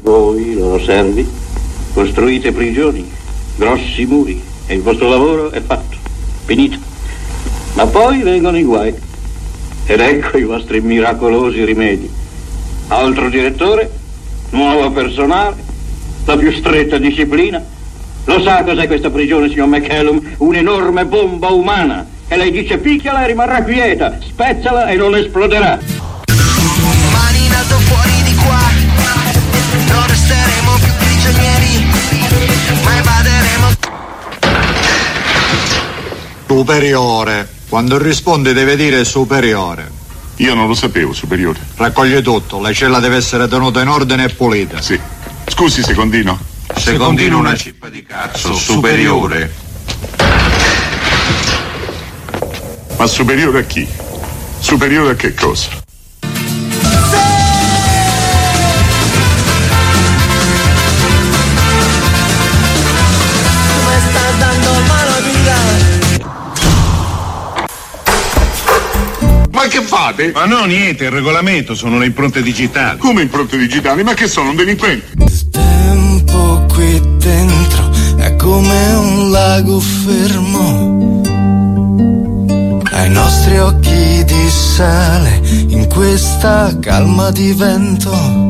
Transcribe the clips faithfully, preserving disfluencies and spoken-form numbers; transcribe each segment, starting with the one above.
Voi, loro servi, costruite prigioni, grossi muri, e il vostro lavoro è fatto, finito. Ma poi vengono i guai, ed ecco i vostri miracolosi rimedi. Altro direttore, nuovo personale, la più stretta disciplina. Lo sa cos'è questa prigione, signor McCallum? Un'enorme bomba umana. E lei dice picchiala e rimarrà quieta, spezzala e non esploderà. Mani in alto fuori di qua, non resteremo più prigionieri, ma evaderemo. Superiore, quando risponde deve dire superiore. Io non lo sapevo, superiore. Raccoglie tutto, la cella deve essere tenuta in ordine e pulita. Sì. Scusi, secondino. Secondino una cippa di cazzo, superiore. Ma superiore a chi? Superiore a che cosa? Ma che fate? Ma no, niente, il regolamento, sono le impronte digitali. Come impronte digitali? Ma che sono, un delinquente? Il tempo qui dentro è come un lago fermo. Ai nostri occhi di sale in questa calma di vento.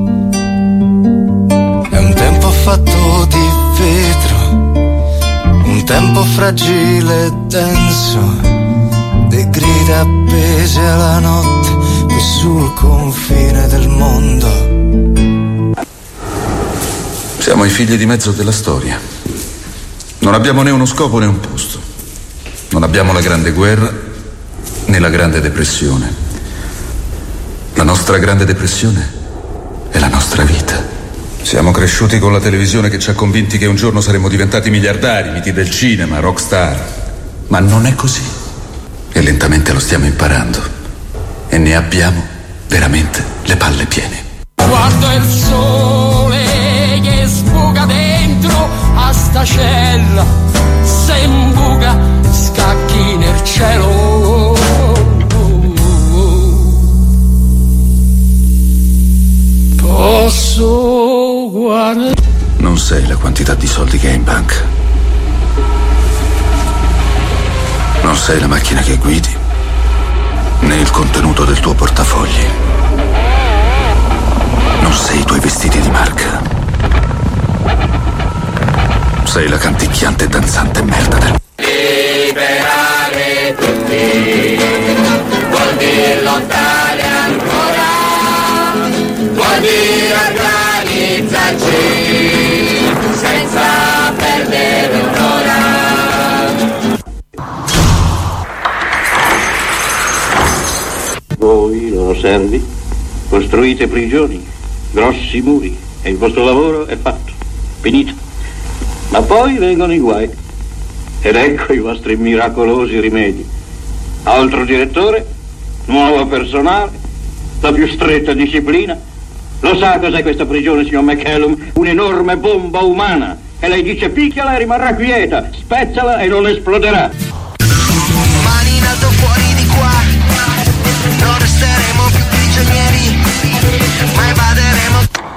È un tempo fatto di vetro, un tempo fragile e denso, de grida appese alla notte qui sul confine del mondo. Siamo i figli di mezzo della storia. Non abbiamo né uno scopo né un posto. Non abbiamo la grande guerra né la grande depressione. La nostra grande depressione è la nostra vita. Siamo cresciuti con la televisione che ci ha convinti che un giorno saremmo diventati miliardari, miti del cinema, rockstar. Ma non è così. E lentamente lo stiamo imparando. E ne abbiamo veramente le palle piene. Guardo il sole che sbuca dentro a sta cella. Se imbuca scacchi nel cielo. Posso guardare. Non sai la quantità di soldi che hai in banca. Non sai la macchina che guidi, né il contenuto del tuo portafogli. Non sei i tuoi vestiti di marca. Sei la canticchiante e danzante merda del... Liberare tutti vuol dire lottare ancora, vuol dire organizzarci senza perdere un'ora. Voi, loro servi, costruite prigioni, grossi muri, e il vostro lavoro è fatto, finito. Ma poi vengono i guai, ed ecco i vostri miracolosi rimedi. Altro direttore, nuovo personale, la più stretta disciplina. Lo sa cos'è questa prigione, signor McCallum? Un'enorme bomba umana. E lei dice picchiala e rimarrà quieta, spezzala e non esploderà. Mani in alto fuori di qua, non resteremo più prigionieri, ma evaderemo.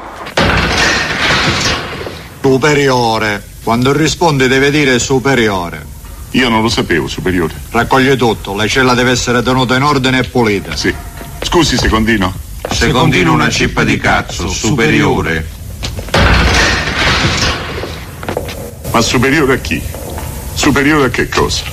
Superiore, quando risponde deve dire superiore. Io non lo sapevo, superiore. Raccoglie tutto, la cella deve essere tenuta in ordine e pulita. Sì. Scusi, secondino. Secondino una cippa di cazzo, superiore. Ma superiore a chi? Superiore a che cosa?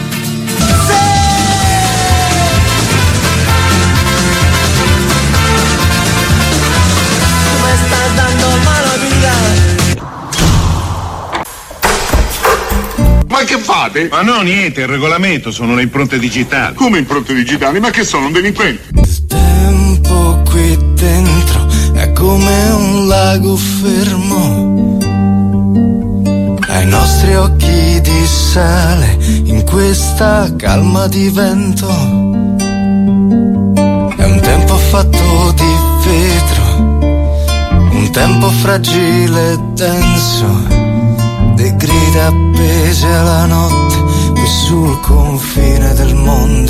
Ma che fate? Ma no, niente, il regolamento, sono le impronte digitali. Come impronte digitali? Ma che sono, un delinquente? Il tempo qui dentro è come un lago fermo. Ai nostri occhi di sale in questa calma di vento. È un tempo fatto di vetro, un tempo fragile e denso, de grida appese alla notte qui sul confine del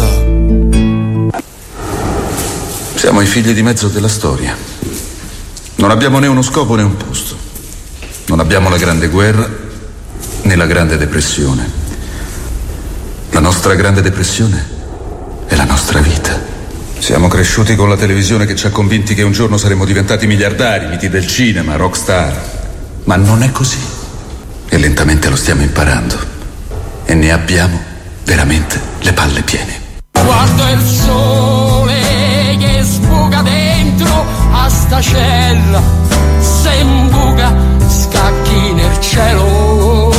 mondo. Siamo i figli di mezzo della storia. Non abbiamo né uno scopo né un posto. Non abbiamo la grande guerra né la grande depressione. La nostra grande depressione è la nostra vita. Siamo cresciuti con la televisione che ci ha convinti che un giorno saremmo diventati miliardari, miti del cinema, rockstar. Ma non è così. E lentamente lo stiamo imparando. E ne abbiamo veramente le palle piene. Guardo il sole che sbuca dentro a sta cella, se imbuca scacchi nel cielo.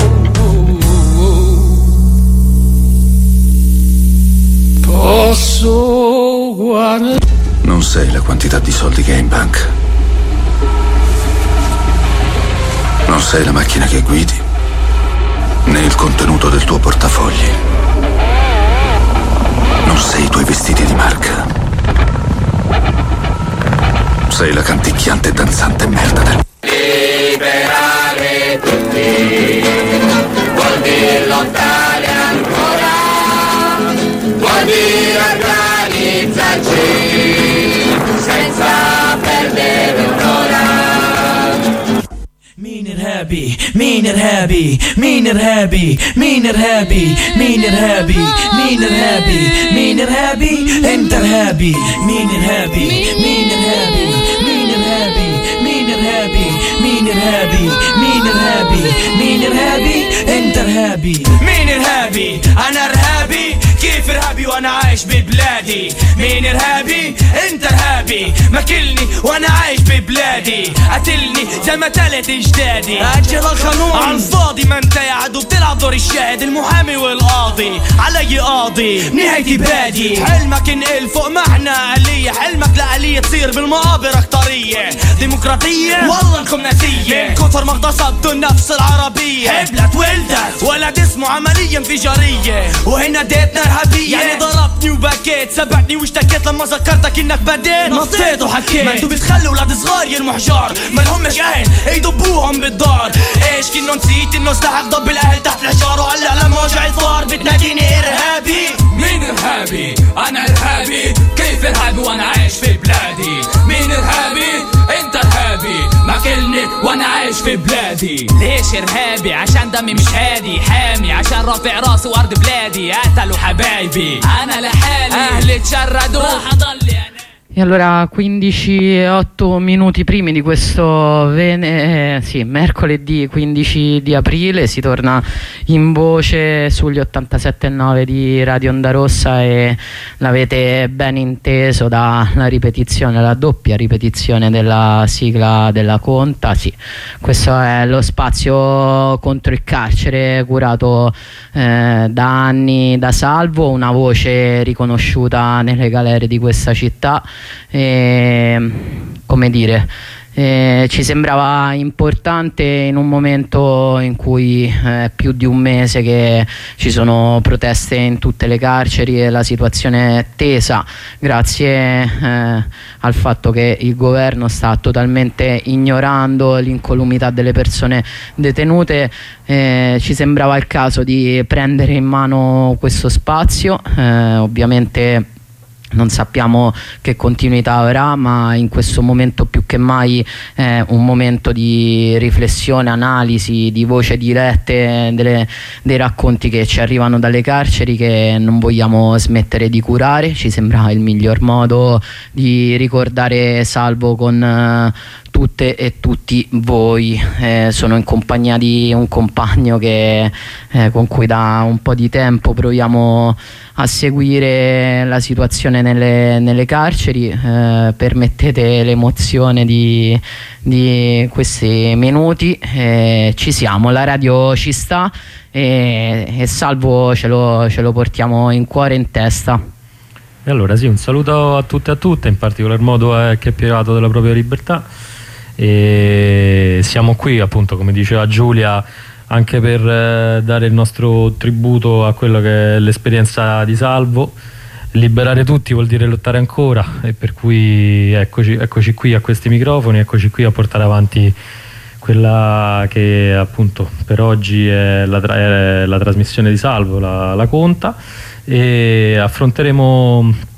Posso guardare. Non sai la quantità di soldi che hai in banca. Non sai la macchina che guidi, né il contenuto del tuo portafogli. Non sei i tuoi vestiti di marca. Sei la canticchiante e danzante merda del... Liberare tutti vuol dire lottare ancora, vuol dire organizzarci senza perdere un'ora. مين إرهابي مين إرهابي مين إرهابي مين إرهابي مين إرهابي مين إرهابي مين إرهابي أنت إرهابي مين إرهابي مين إرهابي مين إرهابي مين إرهابي مين إرهابي مين إرهابي مين إرهابي أنت إرهابي مين إرهابي أنا إرهابي كيف إرهابي وأنا عايش ببلادي مين إرهابي أنت إرهابي ماكلني وأنا عايش ببلادي قتلني زي ما تلت اجدادي اجل القانون على الفاضي، ما انت يا عدو بتلعب دور الشاهد المحامي والقاضي علي قاضي نهايتي بادي. حلمك انقل فوق معنى آلية، حلمك لآلية تصير بالمقابر اكترية ديمقراطية والله انكم ناسية من كتر ما اغتصبتوا النفس العربية. هبلت ولدت ولد اسمه عملية انفجارية وهنا ديتنا ارهابية. يعني ضربتني وبكيت سبقني واشتكيت لما ذكرتك انك بديت نطيت وحكيت. ما انتو بتخلوا ولاد صغار يرموا حجار ما لهمش اهل يضبوهم بالدار. ايش كنو نسيت انه استحق ضب الاهل تحت الحجار وعلق لما وجع الفار بتناديني ارهابي. مين ارهابي؟ انا ارهابي. كيف ارهابي وانا عايش في بلادي؟ مين ارهابي؟ انت ارهابي. ماكلني وانا عايش في بلادي. ليش ارهابي؟ عشان دمي مش هادي حامي، عشان رافع راسي وارض بلادي. قتلوا حبايبي انا لحالي، اهلي اتشردوا راح اضل يعني. E allora quindici otto minuti primi di questo vene- eh, sì, mercoledì quindici di aprile si torna in voce sugli ottantasette virgola nove di Radio Onda Rossa e l'avete ben inteso dalla ripetizione, la doppia ripetizione della sigla della Conta. Sì, questo è lo spazio contro il carcere curato eh, da anni da Salvo, una voce riconosciuta nelle galere di questa città. E, come dire, eh, ci sembrava importante in un momento in cui è eh, più di un mese che ci sono proteste in tutte le carceri e la situazione è tesa grazie eh, al fatto che il governo sta totalmente ignorando l'incolumità delle persone detenute. Eh, ci sembrava il caso di prendere in mano questo spazio. eh, ovviamente non sappiamo che continuità avrà, ma in questo momento più che mai è un momento di riflessione, analisi, di voce dirette delle, dei racconti che ci arrivano dalle carceri che non vogliamo smettere di curare. Ci sembra il miglior modo di ricordare Salvo con uh, tutte e tutti voi. Eh, sono in compagnia di un compagno che, eh, con cui da un po' di tempo proviamo a seguire la situazione nelle, nelle carceri. Eh, permettete l'emozione di, di questi minuti. Eh, ci siamo, la radio ci sta e, e Salvo ce lo, ce lo portiamo in cuore e in testa. E allora sì, un saluto a tutte e a tutte, in particolar modo a chi è privato della propria libertà. E siamo qui appunto, come diceva Giulia, anche per eh, dare il nostro tributo a quello che è l'esperienza di Salvo. Liberare tutti vuol dire lottare ancora, e per cui eccoci, eccoci qui a questi microfoni, eccoci qui a portare avanti quella che appunto per oggi è la, tra è la trasmissione di Salvo, la, la Conta, e affronteremo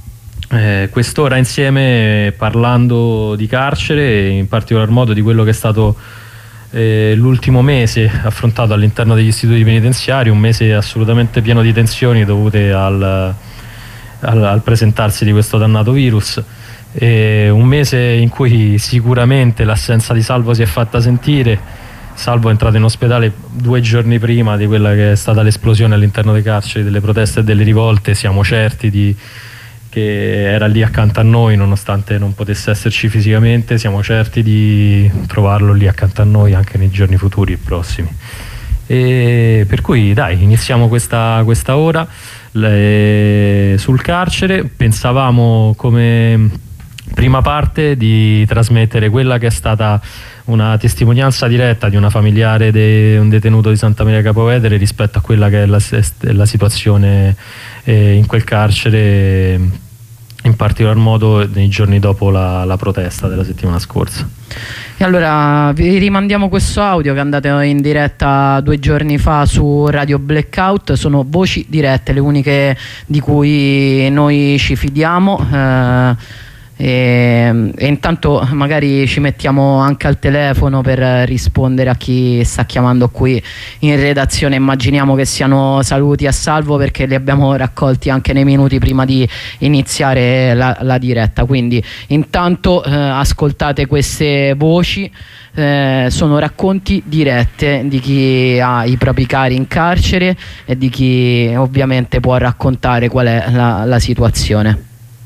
eh, quest'ora insieme parlando di carcere, in particolar modo di quello che è stato eh, l'ultimo mese affrontato all'interno degli istituti penitenziari, un mese assolutamente pieno di tensioni dovute al, al, al presentarsi di questo dannato virus. E un mese in cui sicuramente l'assenza di Salvo si è fatta sentire. Salvo è entrato in ospedale due giorni prima di quella che è stata l'esplosione all'interno dei carceri, delle proteste e delle rivolte. Siamo certi di, che era lì accanto a noi nonostante non potesse esserci fisicamente, siamo certi di trovarlo lì accanto a noi anche nei giorni futuri e prossimi. E per cui dai, iniziamo questa, questa ora le, sul carcere. Pensavamo come prima parte di trasmettere quella che è stata una testimonianza diretta di una familiare di un detenuto di Santa Maria Capua Vetere rispetto a quella che è la, la situazione eh, in quel carcere, in particolar modo nei giorni dopo la, la protesta della settimana scorsa. E allora vi rimandiamo questo audio che è andato in diretta due giorni fa su Radio Blackout. Sono voci dirette, le uniche di cui noi ci fidiamo. eh, E, e intanto magari ci mettiamo anche al telefono per rispondere a chi sta chiamando qui in redazione. Immaginiamo che siano saluti a Salvo, perché li abbiamo raccolti anche nei minuti prima di iniziare la, la diretta. Quindi intanto eh, ascoltate queste voci. Eh, sono racconti dirette di chi ha i propri cari in carcere e di chi ovviamente può raccontare qual è la, la situazione.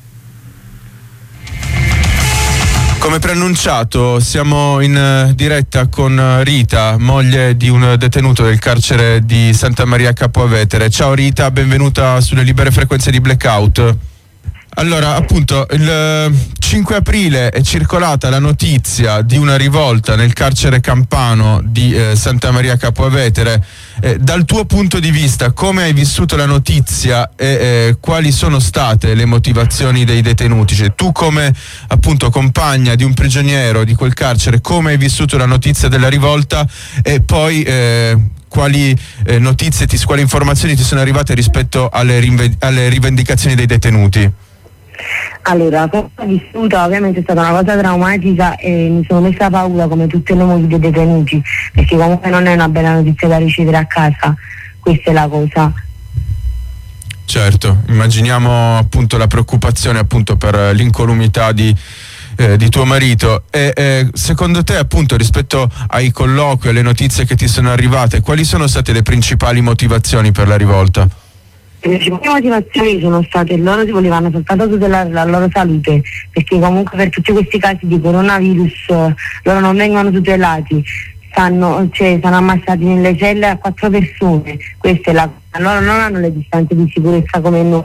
Come preannunciato, siamo in diretta con Rita, moglie di un detenuto del carcere di Santa Maria Capua Vetere. Ciao Rita, benvenuta sulle libere frequenze di Blackout. Allora, appunto, il cinque aprile è circolata la notizia di una rivolta nel carcere campano di eh, Santa Maria Capua Vetere. Eh, dal tuo punto di vista, come hai vissuto la notizia e eh, quali sono state le motivazioni dei detenuti? Cioè, tu come appunto compagna di un prigioniero di quel carcere, come hai vissuto la notizia della rivolta e poi eh, quali eh, notizie, ti, quali informazioni ti sono arrivate rispetto alle, rinve- alle rivendicazioni dei detenuti? Allora, come ho vissuta, ovviamente è stata una cosa traumatica e mi sono messa a paura come tutte le mogli dei detenuti, perché comunque non è una bella notizia da ricevere a casa, questa è la cosa. Certo, immaginiamo appunto la preoccupazione appunto per l'incolumità di, eh, di tuo marito. E eh, secondo te appunto rispetto ai colloqui, alle notizie che ti sono arrivate, quali sono state le principali motivazioni per la rivolta? Le principali motivazioni sono state loro si volevano soltanto tutelare la loro salute, perché comunque per tutti questi casi di coronavirus eh, loro non vengono tutelati, stanno, cioè, sono ammassati nelle celle a quattro persone, questa è la, loro non hanno le distanze di sicurezza come noi.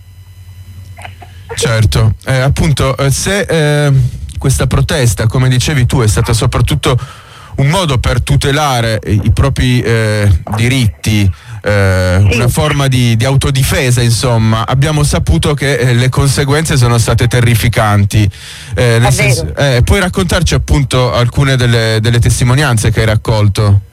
Certo, eh, appunto eh, se eh, questa protesta, come dicevi tu, è stata soprattutto un modo per tutelare i, i propri eh, diritti, Eh, una forma di, di autodifesa, insomma, abbiamo saputo che eh, le conseguenze sono state terrificanti. Eh, nel senso, eh, puoi raccontarci appunto alcune delle, delle testimonianze che hai raccolto?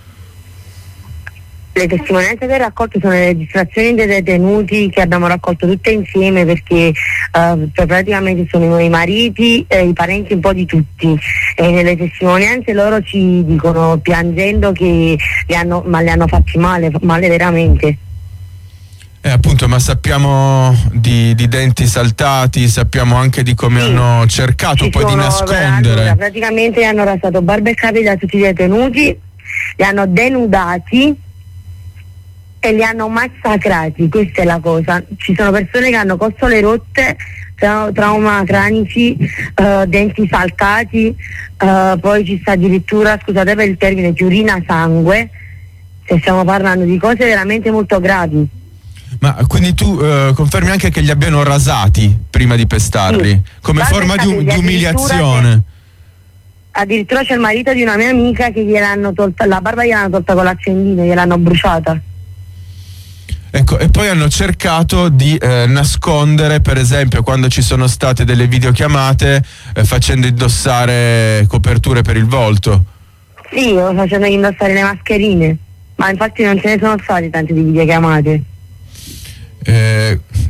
Le testimonianze che ho raccolto sono le registrazioni dei detenuti che abbiamo raccolto tutte insieme, perché uh, praticamente sono i mariti e i parenti un po' di tutti, e nelle testimonianze loro ci dicono piangendo che li hanno, ma li hanno fatti male, male veramente. Eh, appunto, ma sappiamo di, di denti saltati, sappiamo anche di come sì. hanno cercato ci poi di nascondere. Allora, praticamente hanno rasato barba e capelli a tutti i detenuti, li hanno denudati e li hanno massacrati, questa è la cosa. Ci sono persone che hanno costole rotte, tra- trauma cranici, uh, denti saltati, uh, poi ci sta addirittura, scusate per il termine, ci urina sangue, se stiamo parlando di cose veramente molto gravi. Ma quindi tu uh, confermi anche che li abbiano rasati prima di pestarli, sì. come Guarda forma di, um- di umiliazione? Addirittura c'è il marito di una mia amica che gliel'hanno tolta, la barba gliel'hanno tolta con l'accendino, gliel'hanno bruciata. Ecco, e poi hanno cercato di eh, nascondere, per esempio, quando ci sono state delle videochiamate, eh, facendo indossare coperture per il volto. Sì, facendo indossare le mascherine, ma infatti non ce ne sono state tante di videochiamate. Eh,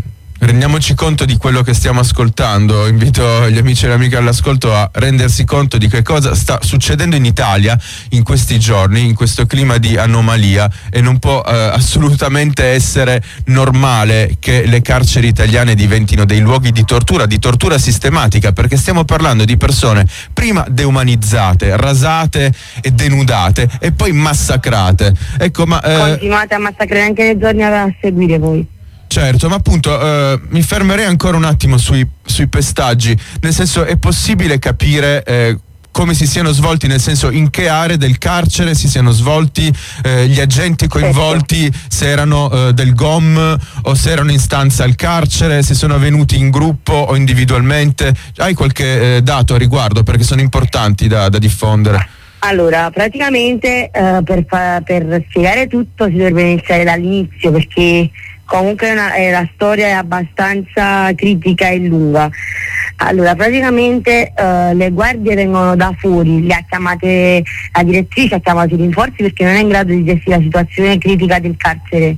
rendiamoci conto di quello che stiamo ascoltando. Invito gli amici e le amiche all'ascolto a rendersi conto di che cosa sta succedendo in Italia in questi giorni, in questo clima di anomalia, e non può eh, assolutamente essere normale che le carceri italiane diventino dei luoghi di tortura, di tortura sistematica, perché stiamo parlando di persone prima deumanizzate, rasate e denudate e poi massacrate. Ecco, ma eh... continuate a massacrare anche nei giorni a seguire voi. Certo, ma appunto eh, mi fermerei ancora un attimo sui, sui pestaggi, nel senso, è possibile capire eh, come si siano svolti, nel senso, in che aree del carcere si siano svolti eh, gli agenti coinvolti, se erano eh, del G O M o se erano in stanza al carcere, se sono venuti in gruppo o individualmente? Hai qualche eh, dato a riguardo, perché sono importanti da, da diffondere? Allora, praticamente eh, per, fa- per spiegare tutto si dovrebbe iniziare dall'inizio, perché comunque una, eh, la storia è abbastanza critica e lunga. Allora, praticamente eh, le guardie vengono da fuori, le ha chiamate la direttrice, ha chiamato i rinforzi perché non è in grado di gestire la situazione critica del carcere.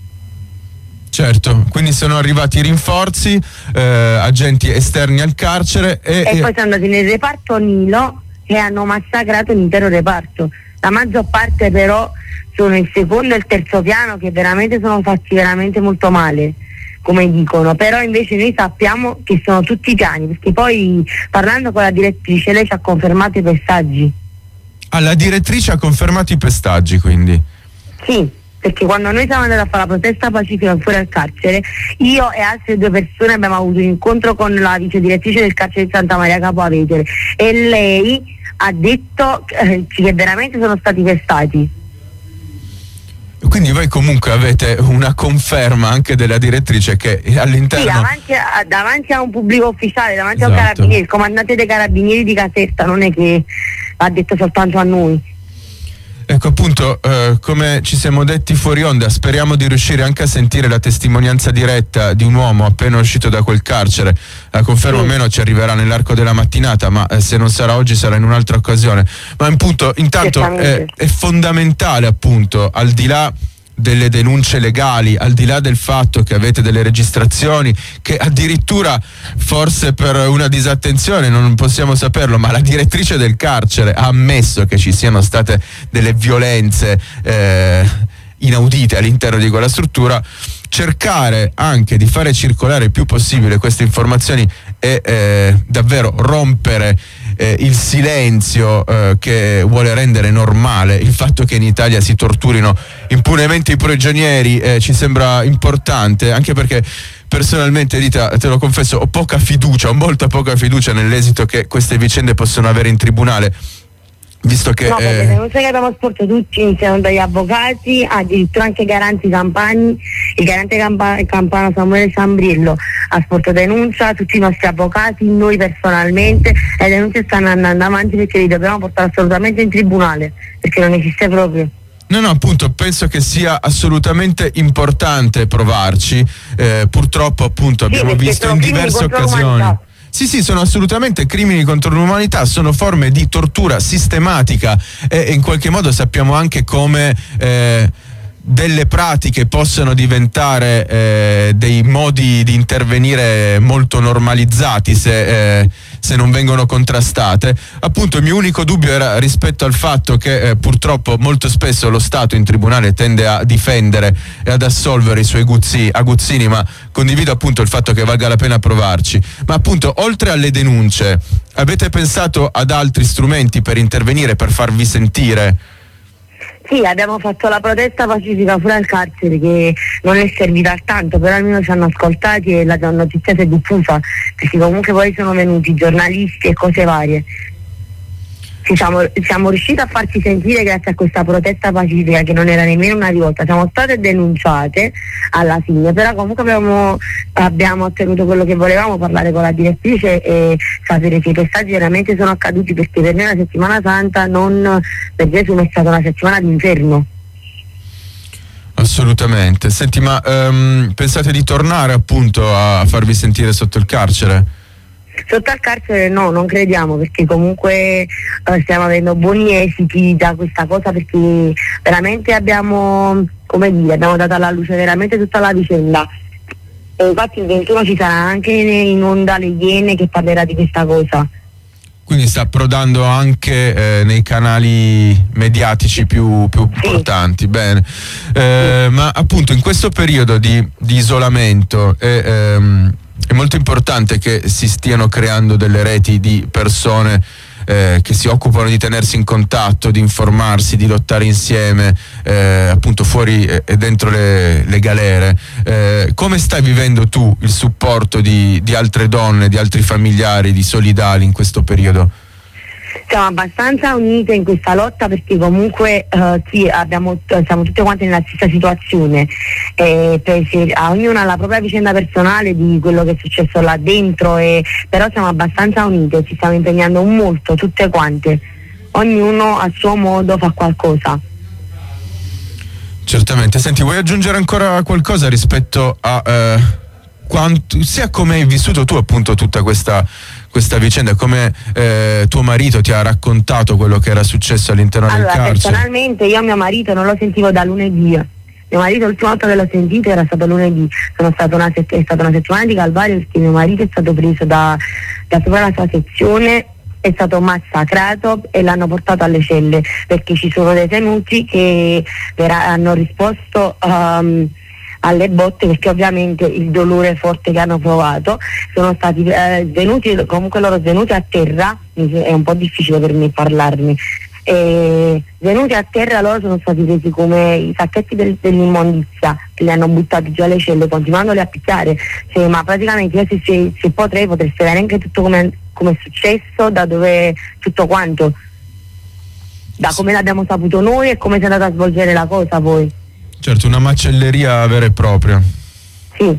Certo, quindi sono arrivati i rinforzi, eh, agenti esterni al carcere e, e e... poi sono andati nel reparto Nilo e hanno massacrato l'intero reparto. La maggior parte però sono il secondo e il terzo piano, che veramente sono fatti veramente molto male, come dicono, però invece noi sappiamo che sono tutti piani, perché poi parlando con la direttrice lei ci ha confermato i pestaggi. Ah, la direttrice ha confermato i pestaggi, quindi? Sì, perché quando noi siamo andati a fare la protesta pacifica fuori al carcere, io e altre due persone abbiamo avuto un incontro con la vice direttrice del carcere di Santa Maria Capua Vetere e lei ha detto eh, che veramente sono stati pestati. Quindi voi comunque avete una conferma anche della direttrice che all'interno... Sì, davanti a, davanti a un pubblico ufficiale, davanti esatto. a un carabiniere, il comandante dei carabinieri di Caserta, non è che l'ha detto soltanto a noi. Ecco, appunto, eh, come ci siamo detti fuori onda, speriamo di riuscire anche a sentire la testimonianza diretta di un uomo appena uscito da quel carcere. La conferma sì. almeno ci arriverà nell'arco della mattinata, ma eh, se non sarà oggi sarà in un'altra occasione. Ma appunto, intanto è, è fondamentale, appunto, al di là delle denunce legali, al di là del fatto che avete delle registrazioni che addirittura, forse per una disattenzione, non possiamo saperlo, ma la direttrice del carcere ha ammesso che ci siano state delle violenze eh, inaudite all'interno di quella struttura. Cercare anche di fare circolare il più possibile queste informazioni e eh, davvero rompere eh, il silenzio eh, che vuole rendere normale il fatto che in Italia si torturino impunemente i prigionieri, eh, ci sembra importante, anche perché personalmente, Rita, te lo confesso, ho poca fiducia, ho molta poca fiducia nell'esito che queste vicende possono avere in tribunale. Visto che no, eh... perché le denunce che abbiamo sporto tutti, iniziano dagli avvocati, addirittura anche i garanti campani, il garante campa- campano Samuele Sambrillo ha sporto denuncia, tutti i nostri avvocati, noi personalmente, le denunce stanno andando avanti perché li dobbiamo portare assolutamente in tribunale, perché non esiste proprio. No, no, appunto, penso che sia assolutamente importante provarci, eh, purtroppo appunto abbiamo sì, visto in diverse occasioni. Sì, sì, sono assolutamente crimini contro l'umanità, sono forme di tortura sistematica e in qualche modo sappiamo anche come eh, delle pratiche possano diventare eh, dei modi di intervenire molto normalizzati se, eh, se non vengono contrastate. Appunto, il mio unico dubbio era rispetto al fatto che eh, purtroppo molto spesso lo Stato in tribunale tende a difendere e ad assolvere i suoi guzzi, aguzzini, ma condivido appunto il fatto che valga la pena provarci. Ma appunto, oltre alle denunce, avete pensato ad altri strumenti per intervenire, per farvi sentire? Sì, abbiamo fatto la protesta pacifica fuori al carcere, che non è servita a tanto, però almeno ci hanno ascoltati e la notizia si è diffusa, perché comunque poi sono venuti giornalisti e cose varie. Ci siamo, siamo riusciti a farci sentire grazie a questa protesta pacifica, che non era nemmeno una rivolta, siamo state denunciate alla fine, però comunque abbiamo, abbiamo ottenuto quello che volevamo, parlare con la direttrice e sapere che i pestaggi veramente sono accaduti, perché per noi la settimana santa, non per Gesù, è stata una settimana di inferno. Assolutamente. Senti, ma um, pensate di tornare appunto a farvi sentire sotto il carcere? Sotto al carcere no, non crediamo, perché comunque eh, stiamo avendo buoni esiti da questa cosa, perché veramente abbiamo, come dire, abbiamo dato alla luce veramente tutta la vicenda E infatti il ventuno ci sarà anche in onda Le Iene che parlerà di questa cosa. Quindi sta approdando anche eh, nei canali mediatici più, più sì. importanti. Bene. Eh, sì. Ma appunto in questo periodo di, di isolamento è, ehm, è molto importante che si stiano creando delle reti di persone eh, che si occupano di tenersi in contatto, di informarsi, di lottare insieme, eh, appunto fuori e dentro le, le galere. Eh, come stai vivendo tu il supporto di, di altre donne, di altri familiari, di solidali in questo periodo? Siamo abbastanza unite in questa lotta perché comunque uh, sì, abbiamo, siamo tutte quante nella stessa situazione, eh, per, ognuna ha la propria vicenda personale di quello che è successo là dentro, e, però siamo abbastanza unite, ci stiamo impegnando molto tutte quante, ognuno a suo modo fa qualcosa. Certamente. Senti, vuoi aggiungere ancora qualcosa rispetto a eh, quanto, sia come hai vissuto tu appunto tutta questa questa vicenda, come eh, tuo marito ti ha raccontato quello che era successo all'interno allora, del carcere? Personalmente io mio marito non lo sentivo da lunedì. Mio marito l'ultima volta che l'ho sentito era stato lunedì. Sono stata una sett- è stata una settimana di calvario perché mio marito è stato preso da, da sopra la sua sezione, è stato massacrato e l'hanno portato alle celle perché ci sono detenuti che vera- hanno risposto um, alle botte, perché ovviamente il dolore forte che hanno provato, sono stati eh, svenuti, comunque loro svenuti a terra, è un po' difficile per me parlarmi, e venuti a terra loro sono stati presi come i sacchetti del, dell'immondizia e li hanno buttati giù alle celle continuandoli a picchiare, cioè, ma praticamente io se, se, se potrei potrei spiegare anche tutto come è successo, da dove tutto quanto, da come l'abbiamo saputo noi e come si è andata a svolgere la cosa poi. Certo, una macelleria vera e propria. Sì,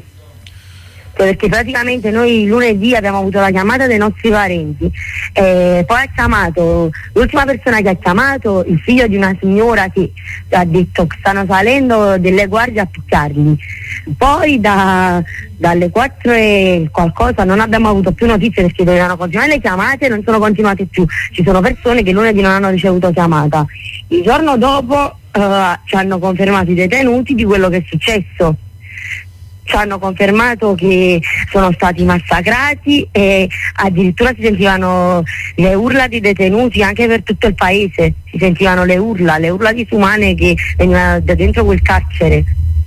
perché praticamente noi lunedì abbiamo avuto la chiamata dei nostri parenti, eh, poi ha chiamato, l'ultima persona che ha chiamato, il figlio di una signora che ha detto che stanno salendo delle guardie a picchiarli. Poi da, dalle quattro e qualcosa non abbiamo avuto più notizie perché dovevano continuare le chiamate e non sono continuate più. Ci sono persone che lunedì non hanno ricevuto chiamata. Il giorno dopo uh, ci hanno confermato i detenuti di quello che è successo. Ci hanno confermato che sono stati massacrati e addirittura si sentivano le urla di detenuti anche per tutto il paese, si sentivano le urla, le urla disumane che venivano da dentro quel carcere.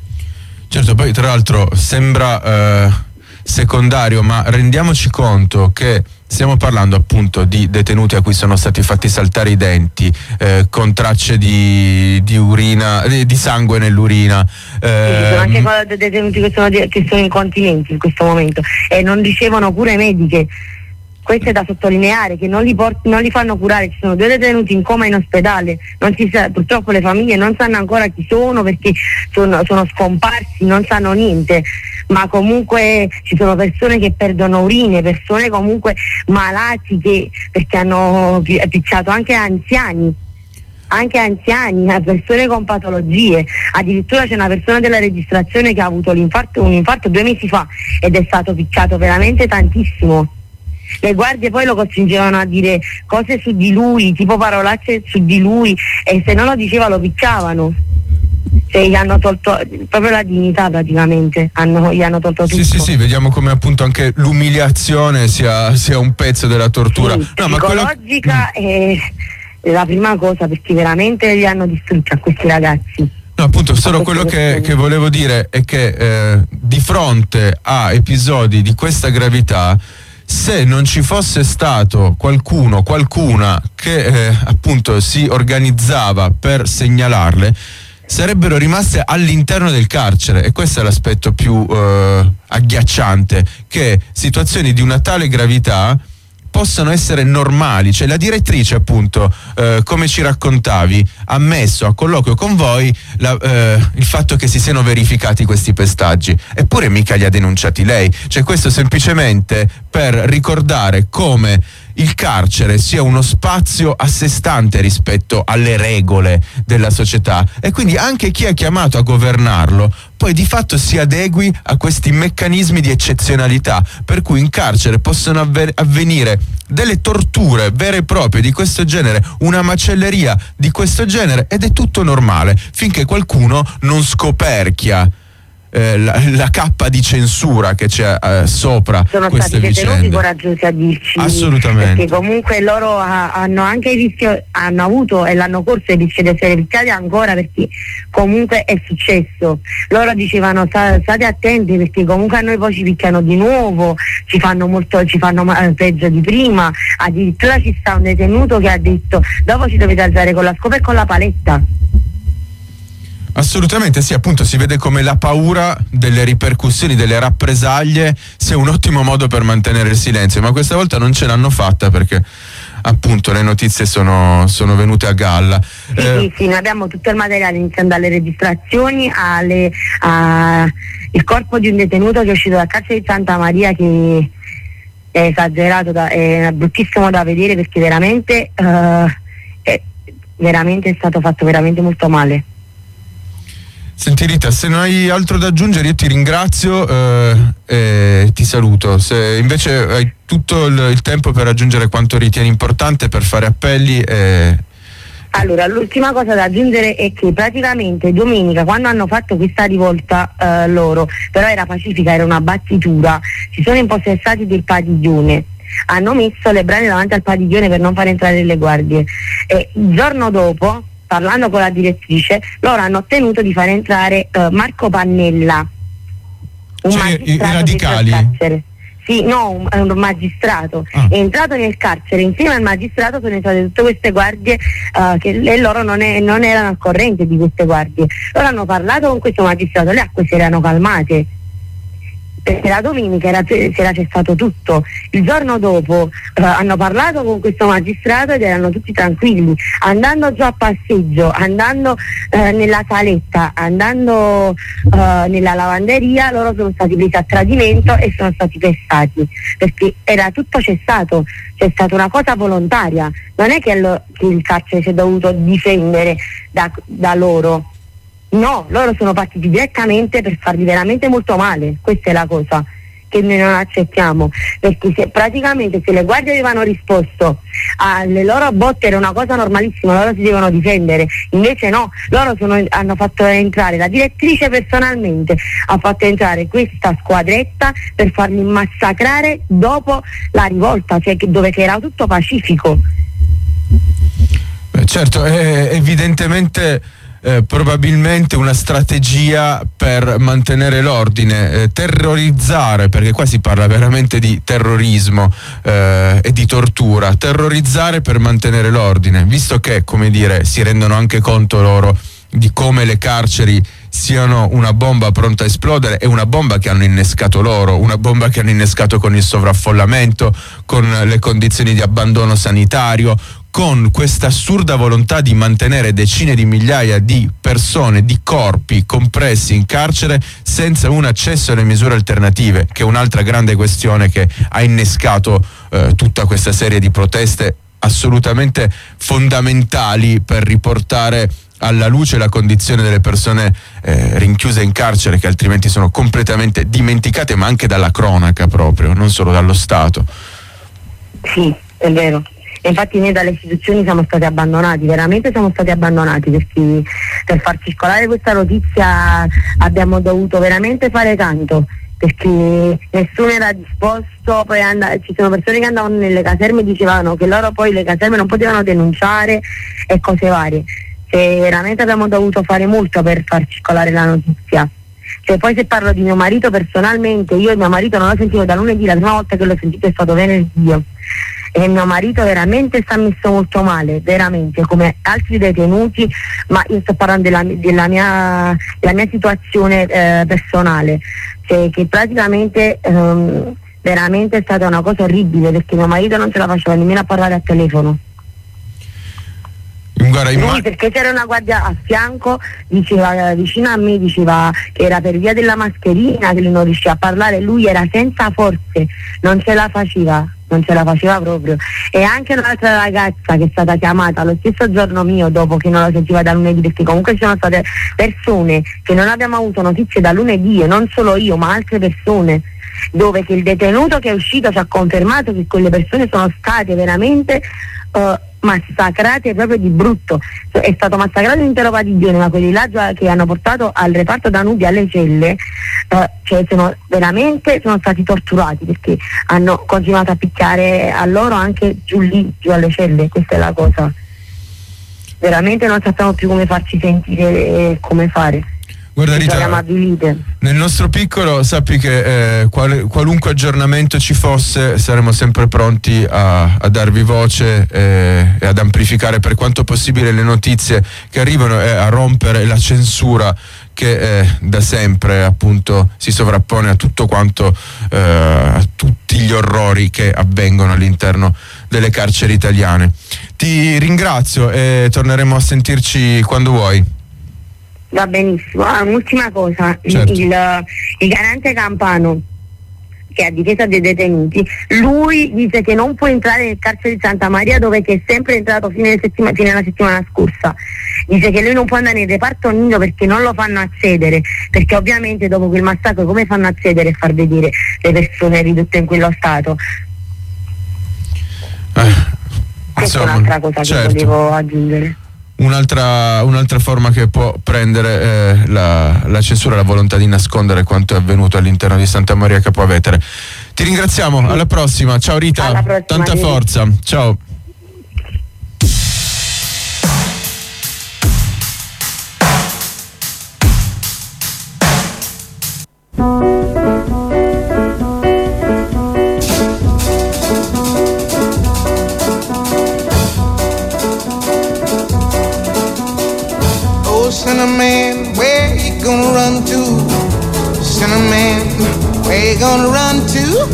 Certo, poi tra l'altro sembra eh, secondario, ma rendiamoci conto che stiamo parlando appunto di detenuti a cui sono stati fatti saltare i denti, eh, con tracce di, di urina, di, di sangue nell'urina. Eh, ci sono anche detenuti che sono, che sono incontinenti in questo momento e non ricevono cure mediche. Questo è da sottolineare, che non li, port- non li fanno curare. Ci sono due detenuti in coma in ospedale, non si sa, purtroppo le famiglie non sanno ancora chi sono perché sono, sono scomparsi, non sanno niente, ma comunque ci sono persone che perdono urine, persone comunque malati che, perché hanno picchiato anche anziani, anche anziani, persone con patologie. Addirittura c'è una persona della registrazione che ha avuto l'infarto, un infarto due mesi fa ed è stato picchiato veramente tantissimo. Le guardie poi lo costringevano a dire cose su di lui, tipo parolacce su di lui, e se non lo diceva lo picchiavano. Cioè gli hanno tolto proprio la dignità praticamente, hanno, gli hanno tolto tutto. Sì, sì, sì, vediamo come appunto anche l'umiliazione sia, sia un pezzo della tortura. Sì, no, psicologica quello... è la prima cosa, perché veramente li hanno distrutti a questi ragazzi. No, appunto, solo quello che, che volevo dire è che eh, di fronte a episodi di questa gravità, se non ci fosse stato qualcuno, qualcuna che eh, appunto si organizzava per segnalarle, sarebbero rimaste all'interno del carcere, e questo è l'aspetto più eh, agghiacciante, che situazioni di una tale gravità possano essere normali. Cioè la direttrice appunto, eh, come ci raccontavi, ha messo a colloquio con voi la, eh, il fatto che si siano verificati questi pestaggi, eppure mica li ha denunciati lei. Cioè questo semplicemente per ricordare come il carcere sia uno spazio a sé stante rispetto alle regole della società, e quindi anche chi è chiamato a governarlo poi di fatto si adegui a questi meccanismi di eccezionalità, per cui in carcere possono avver- avvenire delle torture vere e proprie di questo genere, una macelleria di questo genere, ed è tutto normale finché qualcuno non scoperchia eh, la, la cappa di censura che c'è eh, sopra sono queste stati detenuti vicende. coraggiosi a dirci, assolutamente, perché comunque loro ha, hanno anche il rischio, hanno avuto e l'hanno corso il rischio di essere picchiati ancora, perché comunque è successo. Loro dicevano state attenti perché comunque a noi poi ci picchiano di nuovo, ci fanno molto, ci fanno peggio di prima. Addirittura ci sta un detenuto che ha detto dopo ci dovete alzare con la scopa e con la paletta. Assolutamente sì, appunto si vede come la paura delle ripercussioni, delle rappresaglie sia un ottimo modo per mantenere il silenzio, ma questa volta non ce l'hanno fatta perché appunto le notizie sono, sono venute a galla. Sì, eh, sì, sì, noi abbiamo tutto il materiale, iniziando dalle registrazioni alle, a, il corpo di un detenuto che è uscito dal carcere di Santa Maria, che è esagerato, da, è bruttissimo da vedere perché veramente, uh, è, veramente è stato fatto veramente molto male. Senti Rita, se non hai altro da aggiungere io ti ringrazio eh, e ti saluto. Se invece hai tutto il, il tempo per aggiungere quanto ritieni importante, per fare appelli. Eh... Allora, l'ultima cosa da aggiungere è che praticamente domenica, quando hanno fatto questa rivolta eh, loro, però era pacifica, era una battitura, si sono impossessati del padiglione, hanno messo le brane davanti al padiglione per non far entrare le guardie, e il giorno dopo, parlando con la direttrice, loro hanno ottenuto di far entrare uh, Marco Pannella, un cioè, magistrato i radicali? del carcere. Sì, no, un, un magistrato. Ah. È entrato nel carcere, insieme al magistrato sono entrate tutte queste guardie uh, che e loro non, è, non erano al corrente di queste guardie. Loro hanno parlato con questo magistrato, le acque si erano calmate, perché la domenica era, si era cessato tutto. Il giorno dopo eh, hanno parlato con questo magistrato ed erano tutti tranquilli, andando giù a passeggio, andando eh, nella saletta, andando eh, nella lavanderia, loro sono stati presi a tradimento e sono stati pestati, perché era tutto cessato, c'è stata una cosa volontaria, non è che, lo, che il carcere si è dovuto difendere da, da loro. No, loro sono partiti direttamente per fargli veramente molto male, questa è la cosa che noi non accettiamo, perché se praticamente se le guardie avevano risposto alle loro botte era una cosa normalissima, loro si devono difendere, invece no, loro sono, hanno fatto entrare, la direttrice personalmente ha fatto entrare questa squadretta per farli massacrare dopo la rivolta, cioè che, dove che era tutto pacifico. Beh, certo, è evidentemente Eh, probabilmente una strategia per mantenere l'ordine, eh, terrorizzare, perché qua si parla veramente di terrorismo eh, e di tortura, terrorizzare per mantenere l'ordine, visto che, come dire, si rendono anche conto loro di come le carceri siano una bomba pronta a esplodere, e una bomba che hanno innescato loro, una bomba che hanno innescato con il sovraffollamento, con le condizioni di abbandono sanitario, con questa assurda volontà di mantenere decine di migliaia di persone, di corpi compressi in carcere senza un accesso alle misure alternative, che è un'altra grande questione che ha innescato eh, tutta questa serie di proteste assolutamente fondamentali per riportare alla luce la condizione delle persone eh, rinchiuse in carcere, che altrimenti sono completamente dimenticate, ma anche dalla cronaca proprio, non solo dallo Stato. Sì, è vero. Infatti noi dalle istituzioni siamo stati abbandonati, veramente siamo stati abbandonati, perché per far circolare questa notizia abbiamo dovuto veramente fare tanto, perché nessuno era disposto, poi and- ci sono persone che andavano nelle caserme e dicevano che loro poi le caserme non potevano denunciare e cose varie, cioè, veramente abbiamo dovuto fare molto per far circolare la notizia. Cioè, poi se parlo di mio marito personalmente, io e mio marito non l'ho sentito da lunedì, la prima volta che l'ho sentito è stato venerdì, e mio marito veramente sta messo molto male, veramente, come altri detenuti, ma io sto parlando della, della, mia, della mia situazione eh, personale, cioè che praticamente ehm, veramente è stata una cosa orribile, perché mio marito non ce la faceva nemmeno a parlare a telefono. Guarda, Lui, perché c'era una guardia a fianco, diceva, vicino a me, diceva che era per via della mascherina che lui non riusciva a parlare, lui era senza forze, non ce la faceva, non ce la faceva proprio. E anche un'altra ragazza che è stata chiamata lo stesso giorno mio, dopo che non la sentiva da lunedì, perché comunque ci sono state persone che non abbiamo avuto notizie da lunedì, e non solo io ma altre persone, dove che il detenuto che è uscito ci ha confermato che quelle persone sono state veramente uh, massacrati proprio di brutto. È stato massacrato l'intero padiglione, ma quelli là già che hanno portato al reparto Danubio alle celle, eh, cioè sono veramente sono stati torturati, perché hanno continuato a picchiare a loro anche giù lì, giù alle celle. Questa è la cosa. Veramente non sappiamo più come farci sentire e come fare. Guarda Rita, nel nostro piccolo sappi che eh, qual, qualunque aggiornamento ci fosse saremo sempre pronti a, a darvi voce eh, e ad amplificare per quanto possibile le notizie che arrivano e a rompere la censura che eh, da sempre appunto si sovrappone a tutto quanto, eh, a tutti gli orrori che avvengono all'interno delle carceri italiane. Ti ringrazio e torneremo a sentirci quando vuoi. Va benissimo. Ah, un'ultima cosa, certo. il, il garante Campano, che è a difesa dei detenuti, lui dice che non può entrare nel carcere di Santa Maria, dove che è sempre entrato fine, settima, fine alla settimana scorsa. Dice che lui non può andare nel reparto Nido perché non lo fanno accedere, perché ovviamente dopo quel massacro come fanno accedere e far vedere le persone ridotte in quello stato? Eh, Questa insomma, è un'altra cosa certo. che volevo aggiungere. Un'altra, un'altra forma che può prendere eh, la, la censura, la volontà di nascondere quanto è avvenuto all'interno di Santa Maria Capua Vetere. Ti ringraziamo, alla prossima. Ciao Rita, alla prossima, tanta Rita. forza. Ciao. Cinnamon, where you gonna run to? Cinnamon, where you gonna run to?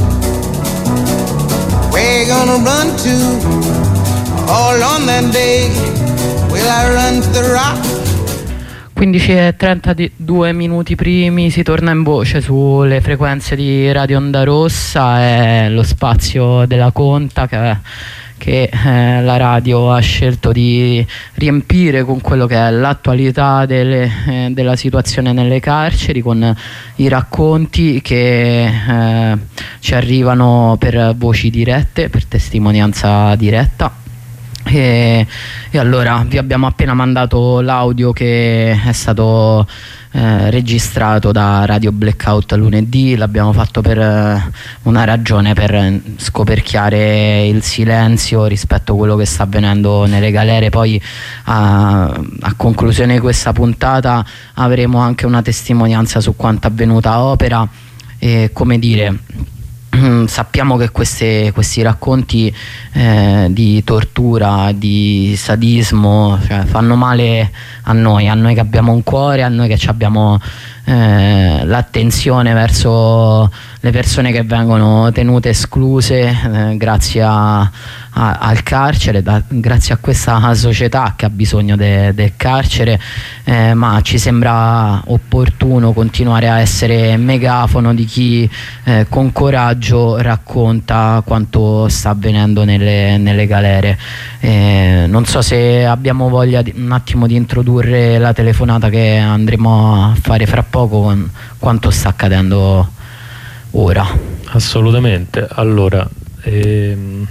Where you gonna run to? All on that day, will I run to the rock? quindici e trentadue minuti primi si torna in voce sulle frequenze di Radio Onda Rossa, è lo spazio della Conta che che eh, la radio ha scelto di riempire con quello che è l'attualità delle, eh, della situazione nelle carceri, con i racconti che eh, ci arrivano per voci dirette, per testimonianza diretta. E, e allora vi abbiamo appena mandato l'audio che è stato eh, registrato da Radio Blackout lunedì. L'abbiamo fatto per eh, una ragione, per scoperchiare il silenzio rispetto a quello che sta avvenendo nelle galere. Poi a, a conclusione di questa puntata avremo anche una testimonianza su quanto avvenuto a Opera e, come dire, sappiamo che queste, questi racconti eh, di tortura, di sadismo, cioè, fanno male a noi, a noi che abbiamo un cuore, a noi che abbiamo eh, l'attenzione verso le persone che vengono tenute escluse eh, grazie a, a, al carcere, da, grazie a questa società che ha bisogno de, del carcere, eh, ma ci sembra opportuno continuare a essere megafono di chi eh, con coraggio racconta quanto sta avvenendo nelle, nelle galere. Eh, non so se abbiamo voglia di, un attimo di introdurre la telefonata che andremo a fare fra poco con quanto sta accadendo ora. Assolutamente. Allora, ehm,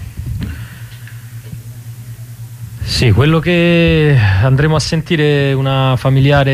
sì, quello che andremo a sentire, una familiare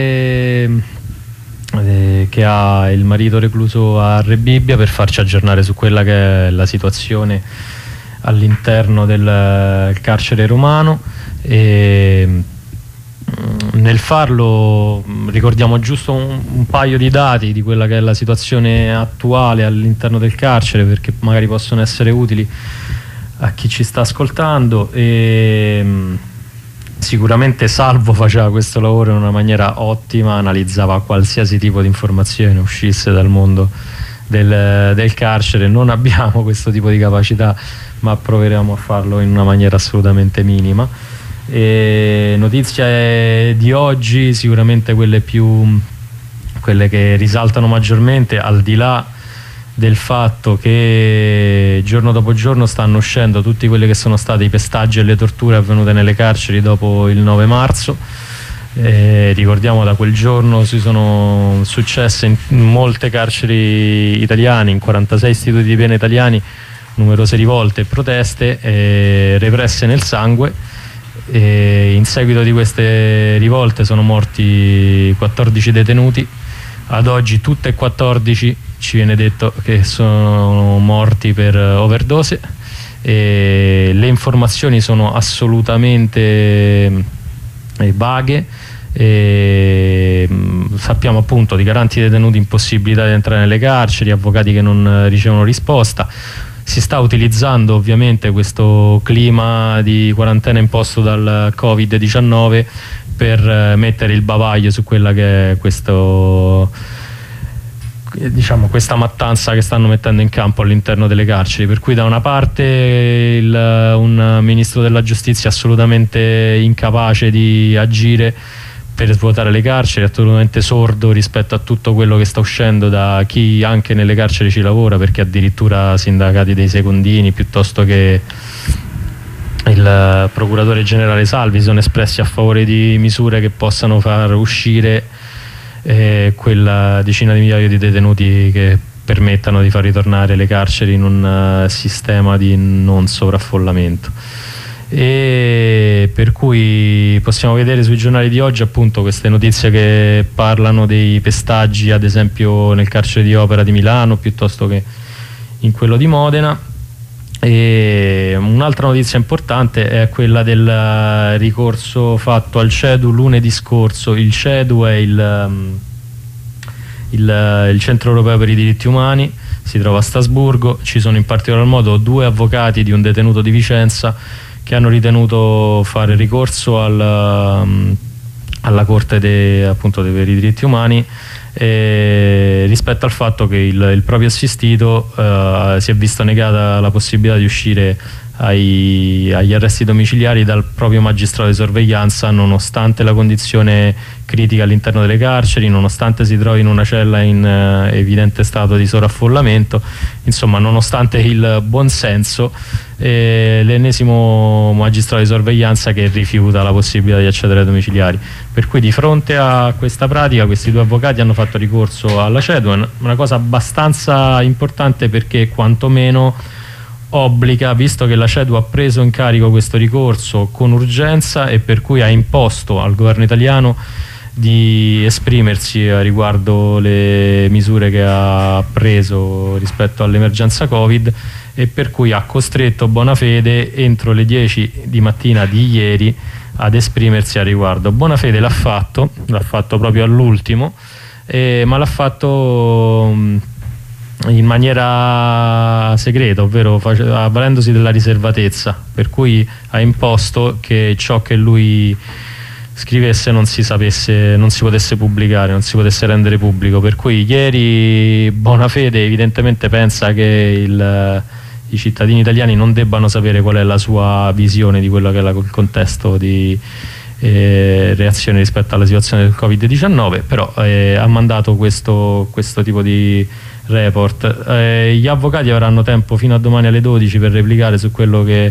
eh, che ha il marito recluso a Rebibbia, per farci aggiornare su quella che è la situazione all'interno del carcere romano. E nel farlo ricordiamo giusto un, un paio di dati di quella che è la situazione attuale all'interno del carcere, perché magari possono essere utili a chi ci sta ascoltando. E sicuramente Salvo faceva questo lavoro in una maniera ottima, analizzava qualsiasi tipo di informazione uscisse dal mondo del, del carcere. Non abbiamo questo tipo di capacità, ma proveremo a farlo in una maniera assolutamente minima. E notizie di oggi, sicuramente quelle più quelle che risaltano maggiormente, al di là del fatto che giorno dopo giorno stanno uscendo tutti quelli che sono stati i pestaggi e le torture avvenute nelle carceri dopo il nove marzo. Eh, ricordiamo, da quel giorno si sono successe in molte carceri italiane, in quarantasei istituti di pena italiani, numerose rivolte e proteste eh, represse nel sangue. E in seguito di queste rivolte sono morti quattordici detenuti. Ad oggi tutte e quattordici ci viene detto che sono morti per overdose, e le informazioni sono assolutamente vaghe. E sappiamo appunto di garanti detenuti impossibilitati di entrare nelle carceri, avvocati che non ricevono risposta. Si sta utilizzando ovviamente questo clima di quarantena imposto dal covid diciannove per mettere il bavaglio su quella che è questo, diciamo, questa mattanza che stanno mettendo in campo all'interno delle carceri, per cui da una parte il, un ministro della giustizia assolutamente incapace di agire per svuotare le carceri, assolutamente sordo rispetto a tutto quello che sta uscendo da chi anche nelle carceri ci lavora, perché addirittura sindacati dei secondini piuttosto che il procuratore generale Salvi sono espressi a favore di misure che possano far uscire eh, quella decina di migliaia di detenuti che permettano di far ritornare le carceri in un uh, sistema di non sovraffollamento. E per cui possiamo vedere sui giornali di oggi appunto queste notizie che parlano dei pestaggi, ad esempio nel carcere di Opera di Milano piuttosto che in quello di Modena. E un'altra notizia importante è quella del ricorso fatto al CEDU lunedì scorso. Il CEDU è il, il, il Centro Europeo per i Diritti Umani, si trova a Strasburgo. Ci sono in particolar modo due avvocati di un detenuto di Vicenza che hanno ritenuto fare ricorso alla, alla Corte de, appunto, per i diritti umani eh, rispetto al fatto che il, il proprio assistito eh, si è visto negata la possibilità di uscire ai, agli arresti domiciliari dal proprio magistrato di sorveglianza, nonostante la condizione critica all'interno delle carceri, nonostante si trovi in una cella in eh, evidente stato di sovraffollamento, insomma nonostante il buonsenso, eh, l'ennesimo magistrato di sorveglianza che rifiuta la possibilità di accedere ai domiciliari. Per cui di fronte a questa pratica questi due avvocati hanno fatto ricorso alla CEDU, una cosa abbastanza importante perché quantomeno obbliga, visto che la CEDU ha preso in carico questo ricorso con urgenza e per cui ha imposto al governo italiano di esprimersi riguardo le misure che ha preso rispetto all'emergenza Covid, e per cui ha costretto Bonafede entro le dieci di mattina di ieri ad esprimersi a riguardo. Bonafede l'ha fatto, l'ha fatto proprio all'ultimo, eh, ma l'ha fatto in maniera segreta, ovvero avvalendosi della riservatezza, per cui ha imposto che ciò che lui scrivesse non si sapesse, non si potesse pubblicare, non si potesse rendere pubblico. Per cui ieri Bonafede evidentemente pensa che il, i cittadini italiani non debbano sapere qual è la sua visione di quello che è la, il contesto di eh, reazione rispetto alla situazione del covid diciannove, però eh, ha mandato questo, questo tipo di report. Eh, gli avvocati avranno tempo fino a domani alle dodici per replicare su quello che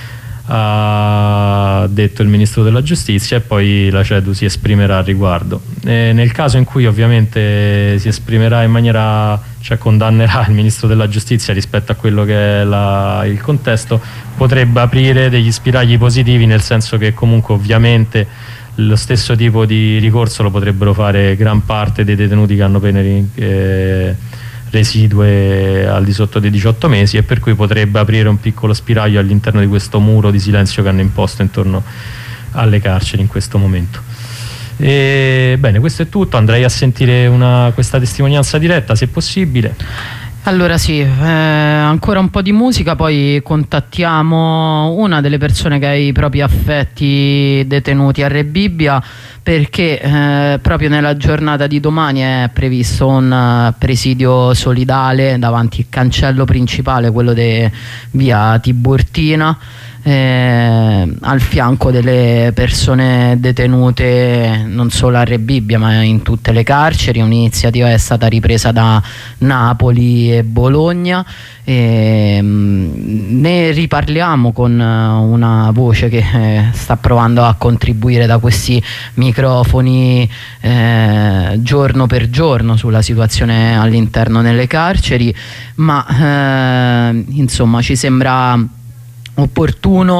ha detto il ministro della giustizia, e poi la CEDU si esprimerà al riguardo. E nel caso in cui ovviamente si esprimerà in maniera, cioè condannerà il ministro della giustizia rispetto a quello che è la, il contesto, potrebbe aprire degli spiragli positivi, nel senso che comunque ovviamente lo stesso tipo di ricorso lo potrebbero fare gran parte dei detenuti che hanno pene eh, residue al di sotto dei diciotto mesi, e per cui potrebbe aprire un piccolo spiraglio all'interno di questo muro di silenzio che hanno imposto intorno alle carceri in questo momento. E, bene, questo è tutto. Andrei a sentire una, questa testimonianza diretta, se possibile. Allora sì, eh, ancora un po' di musica, poi contattiamo una delle persone che ha i propri affetti detenuti a Rebibbia, perché eh, proprio nella giornata di domani è previsto un uh, presidio solidale davanti al cancello principale, quello di via Tiburtina, eh, al fianco delle persone detenute non solo a Rebibbia ma in tutte le carceri. Un'iniziativa è stata ripresa da Napoli e Bologna, e mh, ne riparliamo con uh, una voce che eh, sta provando a contribuire da questi microfoni eh, giorno per giorno sulla situazione all'interno delle carceri, ma eh, insomma ci sembra opportuno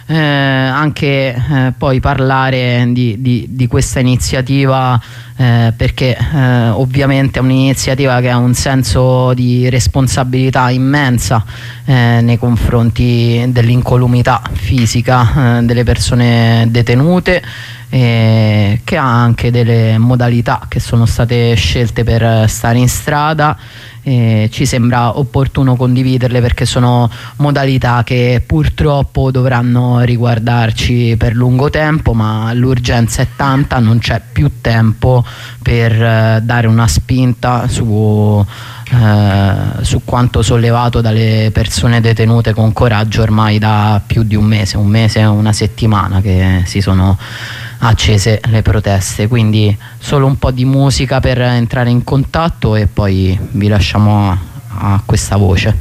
eh, anche eh, poi parlare di, di, di questa iniziativa, eh, perché eh, ovviamente è un'iniziativa che ha un senso di responsabilità immensa eh, nei confronti dell'incolumità fisica eh, delle persone detenute, eh, che ha anche delle modalità che sono state scelte per stare in strada. Eh, ci sembra opportuno condividerle perché sono modalità che purtroppo dovranno riguardarci per lungo tempo, ma l'urgenza è tanta, non c'è più tempo per eh, dare una spinta su, eh, su quanto sollevato dalle persone detenute con coraggio ormai da più di un mese, un mese e una settimana che si sono accese le proteste. Quindi solo un po' di musica per entrare in contatto e poi vi lasciamo a, a questa voce.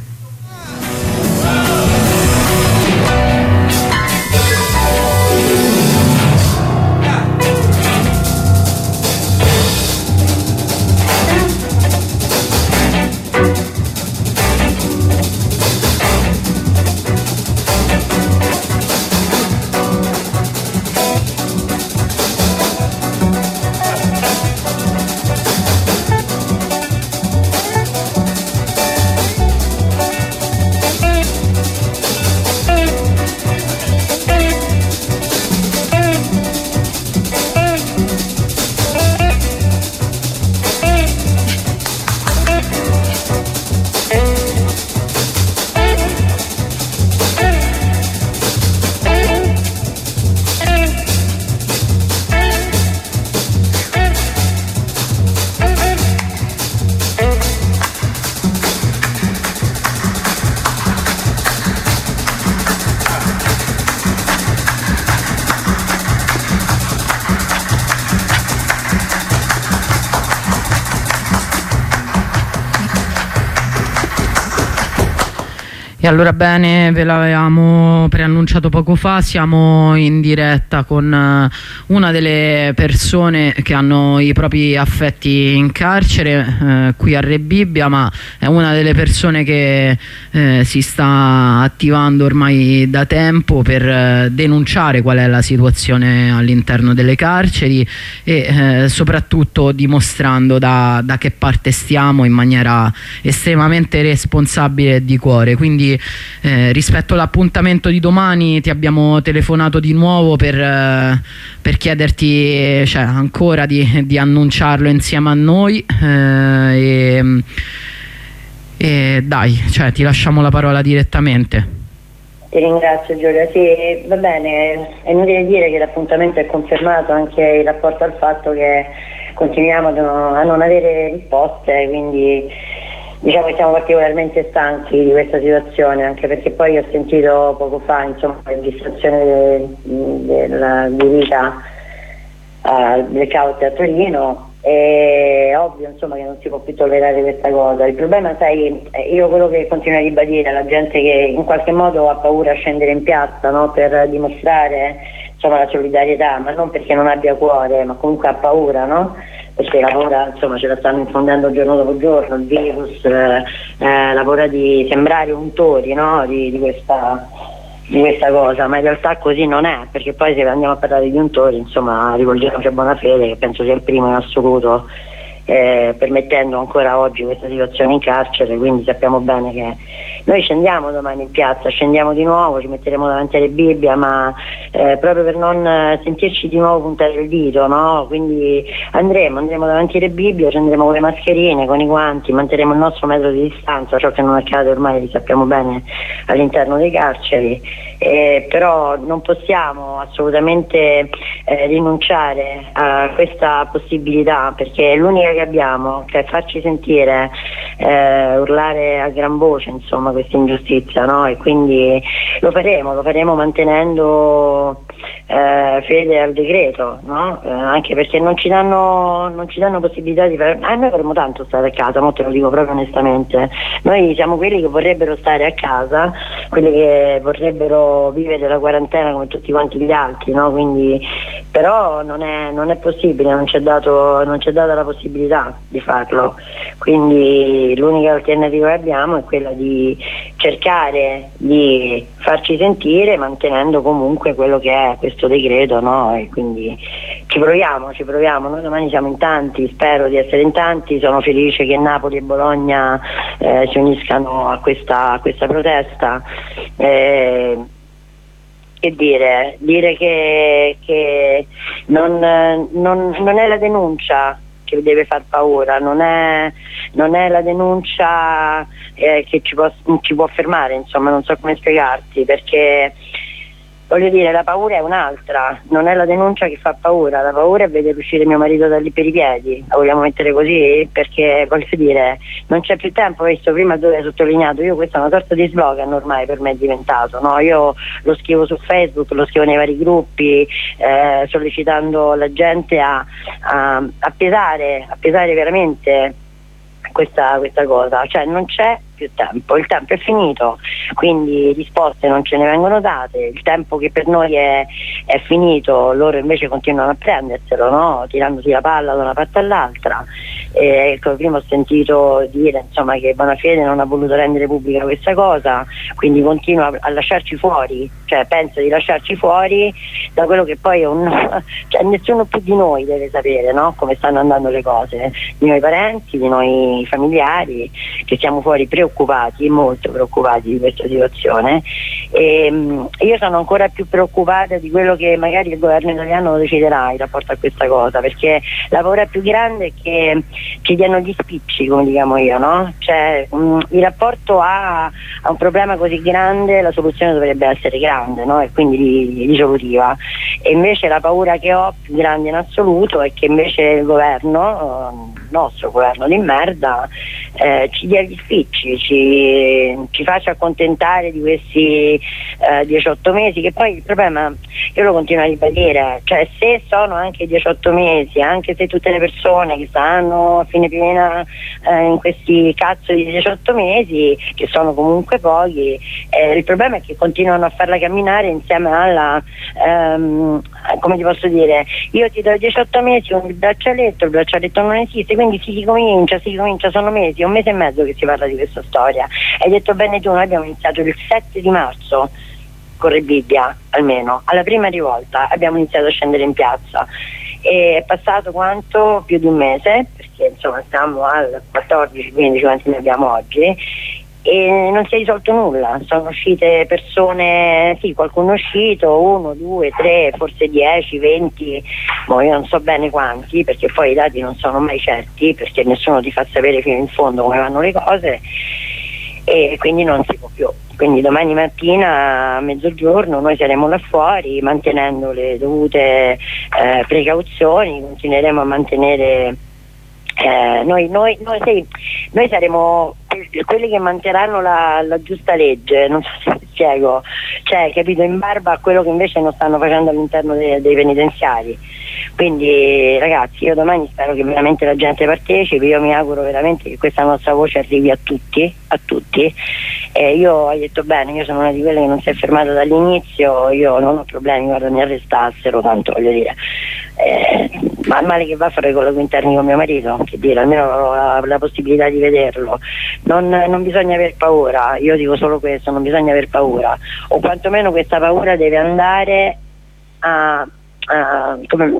E allora bene, ve l'avevamo preannunciato poco fa, siamo in diretta con una delle persone che hanno i propri affetti in carcere eh, qui a Re Bibbia, ma è una delle persone che eh, si sta attivando ormai da tempo per eh, denunciare qual è la situazione all'interno delle carceri e eh, soprattutto dimostrando da, da che parte stiamo in maniera estremamente responsabile e di cuore. Quindi Eh, rispetto all'appuntamento di domani ti abbiamo telefonato di nuovo per, eh, per chiederti cioè, ancora di, di annunciarlo insieme a noi eh, e, e dai, cioè, ti lasciamo la parola direttamente. Ti ringrazio Giulia, sì, va bene, è inutile dire che l'appuntamento è confermato anche in rapporto al fatto che continuiamo a non avere risposte, quindi diciamo che siamo particolarmente stanchi di questa situazione, anche perché poi ho sentito poco fa insomma la registrazione della di Rita al blackout a Torino. È ovvio insomma che non si può più tollerare questa cosa. Il problema, sai, io quello che continuo a ribadire alla gente che in qualche modo ha paura a scendere in piazza, no? Per dimostrare insomma la solidarietà, ma non perché non abbia cuore, ma comunque ha paura, no? Perché la paura insomma ce la stanno infondendo giorno dopo giorno, il virus, eh, eh, la paura di sembrare untori, no? di, di, questa, di questa cosa, ma in realtà così non è, perché poi se andiamo a parlare di untori insomma rivolgiamoci a Bonafede, che penso sia il primo in assoluto, eh, permettendo ancora oggi questa situazione in carcere, quindi sappiamo bene che noi scendiamo domani in piazza, scendiamo di nuovo, ci metteremo davanti alle Bibbia, ma eh, proprio per non sentirci di nuovo puntare il dito, no? Quindi andremo, andremo davanti alle Bibbie, ci andremo con le mascherine, con i guanti, manterremo il nostro metro di distanza, ciò che non accade ormai, li sappiamo bene, all'interno dei carceri, eh, però non possiamo assolutamente eh, rinunciare a questa possibilità, perché è l'unica che abbiamo, che è farci sentire, eh, urlare a gran voce insomma questa ingiustizia, no? E quindi lo faremo, lo faremo mantenendo eh, fede al decreto, no? Eh, anche perché non ci danno non ci danno possibilità di fare, eh, noi vorremmo tanto stare a casa, mo te lo dico proprio onestamente, noi siamo quelli che vorrebbero stare a casa, quelli che vorrebbero vivere la quarantena come tutti quanti gli altri, no? Quindi però non è, non è possibile, non c'è dato, non c'è data la possibilità di farlo, quindi l'unica alternativa che abbiamo è quella di cercare di farci sentire mantenendo comunque quello che è questo decreto, no? E quindi ci proviamo, ci proviamo, noi domani siamo in tanti, spero di essere in tanti, sono felice che Napoli e Bologna eh, si uniscano a questa, a questa protesta. Eh, che dire? Dire che, che non, non, non è la denuncia che deve far paura, non è, non è la denuncia eh, che ci può, ci può fermare, insomma, non so come spiegarti, perché voglio dire, la paura è un'altra, non è la denuncia che fa paura, la paura è vedere uscire mio marito da lì per i piedi, la vogliamo mettere così? Perché voglio dire, non c'è più tempo, visto prima dove hai sottolineato, io questa è una sorta di slogan ormai per me è diventato, no? Io lo scrivo su Facebook, lo scrivo nei vari gruppi, eh, sollecitando la gente a, a, a pesare, a pesare veramente questa, questa cosa, cioè non c'è più tempo, il tempo è finito, quindi risposte non ce ne vengono date, il tempo che per noi è, è finito, loro invece continuano a prenderselo, no? Tirandosi la palla da una parte all'altra. E, ecco, prima ho sentito dire, insomma, che Bonafede non ha voluto rendere pubblica questa cosa, quindi continua a, a lasciarci fuori, cioè pensa di lasciarci fuori da quello che poi è un, cioè nessuno più di noi deve sapere, no? Come stanno andando le cose, di noi parenti, di noi familiari, che siamo fuori preoccupati, molto preoccupati di questa situazione. E, um, io sono ancora più preoccupata di quello che magari il governo italiano deciderà in rapporto a questa cosa, perché la paura più grande è che ci diano gli spicci, come diciamo io, no? Cioè um, il rapporto a, a un problema così grande, la soluzione dovrebbe essere grande, no? E quindi risolutiva. E invece la paura che ho più grande in assoluto è che invece il governo, il nostro governo di merda, eh, ci dia gli spicci, ci, ci faccia accontentare di questi eh, diciotto mesi, che poi il problema, io lo continuo a ribadire, cioè se sono anche diciotto mesi, anche se tutte le persone che stanno a fine piena eh, in questi cazzo di diciotto mesi, che sono comunque pochi, eh, il problema è che continuano a farla camminare insieme alla ehm, come ti posso dire, io ti do diciotto mesi con il braccialetto, il braccialetto non esiste, quindi si ricomincia, si ricomincia, sono mesi, un mese e mezzo che si parla di questa storia. Hai detto bene tu, noi abbiamo iniziato il sette di marzo con Rebibbia, almeno alla prima rivolta abbiamo iniziato a scendere in piazza e è passato quanto? Più di un mese, perché insomma stiamo al quattordici quindici, quanti ne abbiamo oggi, e non si è risolto nulla. Sono uscite persone, sì, qualcuno è uscito, uno, due, tre, forse dieci, venti, boh, io non so bene quanti, perché poi i dati non sono mai certi, perché nessuno ti fa sapere fino in fondo come vanno le cose, e quindi non si può più. Quindi domani mattina a mezzogiorno noi saremo là fuori mantenendo le dovute eh, precauzioni, continueremo a mantenere eh, noi, noi, noi, sì, noi saremo quelli che manterranno la, la giusta legge, non so se mi spiego, cioè capito, in barba a quello che invece non stanno facendo all'interno dei, dei penitenziari. Quindi ragazzi, io domani spero che veramente la gente partecipi, io mi auguro veramente che questa nostra voce arrivi a tutti, a tutti. Eh, io hai detto bene, io sono una di quelle che non si è fermata dall'inizio, io non ho problemi, guarda, mi arrestassero, tanto voglio dire, eh, ma il male che va a fare con i interni con mio marito, che dire, almeno ho la, la possibilità di vederlo. Non, non bisogna aver paura, io dico solo questo, non bisogna aver paura, o quantomeno questa paura deve andare a, a come,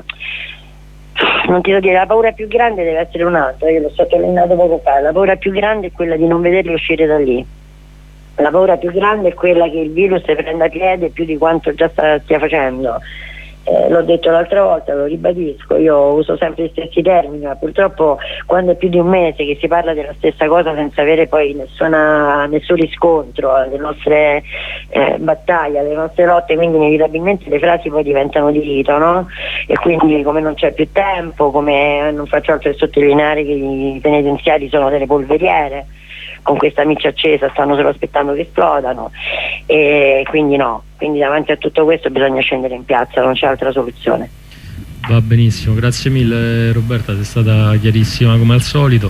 non ti so dire, la paura più grande deve essere un'altra, io l'ho sottolineato poco fa, la paura più grande è quella di non vederli uscire da lì. La paura più grande è quella che il virus prenda piede più di quanto già sta, stia facendo. Eh, l'ho detto l'altra volta, lo ribadisco, io uso sempre gli stessi termini, ma purtroppo quando è più di un mese che si parla della stessa cosa senza avere poi nessuna, nessun riscontro alle nostre eh, battaglie, alle nostre lotte, quindi inevitabilmente le frasi poi diventano di rito, no? E quindi come non c'è più tempo, come non faccio altro che sottolineare che i penitenziari sono delle polveriere, con questa miccia accesa stanno solo aspettando che esplodano, e quindi no, quindi davanti a tutto questo bisogna scendere in piazza, non c'è altra soluzione. Va benissimo, grazie mille Roberta, sei stata chiarissima come al solito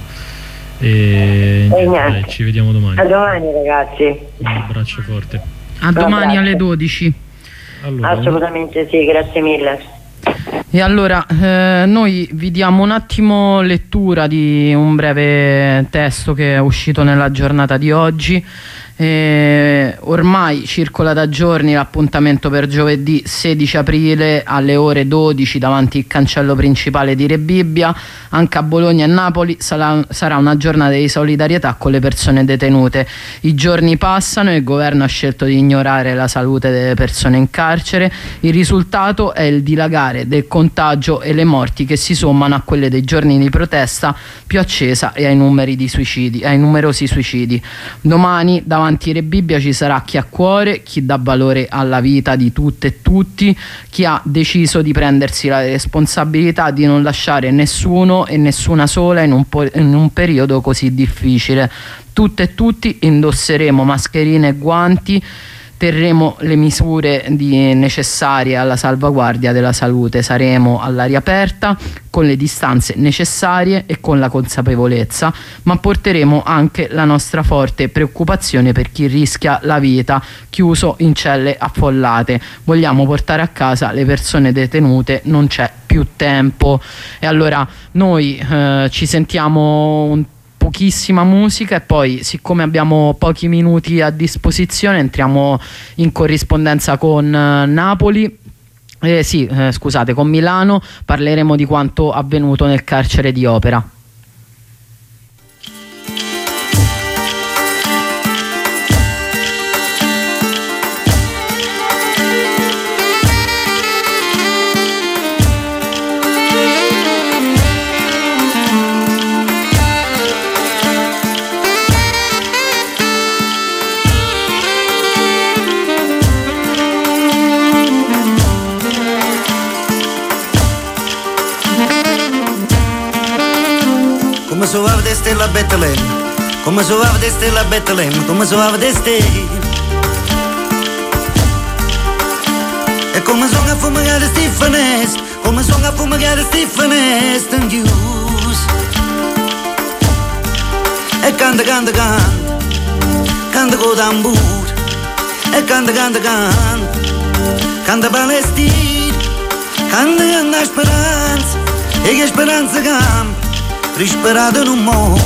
e, e niente, dai, ci vediamo domani. A domani ragazzi. Un abbraccio forte. A domani alle dodici. Allora, assolutamente sì, grazie mille. E allora eh, noi vi diamo un attimo lettura di un breve testo che è uscito nella giornata di oggi Eh, ormai circola da giorni l'appuntamento per giovedì sedici aprile alle ore dodici davanti al cancello principale di Rebibbia. Anche a Bologna e Napoli sarà, sarà una giornata di solidarietà con le persone detenute. I giorni passano e il governo ha scelto di ignorare la salute delle persone in carcere. Il risultato è il dilagare del contagio e le morti che si sommano a quelle dei giorni di protesta più accesa e ai numeri di suicidi, ai numerosi suicidi. Domani davanti Davanti a Rebibbia ci sarà chi ha cuore, chi dà valore alla vita di tutte e tutti, chi ha deciso di prendersi la responsabilità di non lasciare nessuno e nessuna sola in un, po- in un periodo così difficile. Tutte e tutti indosseremo mascherine e guanti, terremo le misure di necessarie alla salvaguardia della salute, saremo all'aria aperta con le distanze necessarie e con la consapevolezza, ma porteremo anche la nostra forte preoccupazione per chi rischia la vita chiuso in celle affollate. Vogliamo portare a casa le persone detenute, non c'è più tempo. E allora noi eh, ci sentiamo un pochissima musica e poi, siccome abbiamo pochi minuti a disposizione, entriamo in corrispondenza con uh, Napoli eh, sì, eh, scusate, con Milano. Parleremo di quanto avvenuto nel carcere di Opera. Come soave de stelle a Betlemme, come soave de stelle a Betlemme, come soave de stelle. E come sono a fumare sti finestre, come sono a fumare sti finestre in chiuso. E canta, canta, canta, canta con tamburo. E canta, canta, canta, canta Palestina, canta canta speranza, e che speranza canta. Risperado non muore.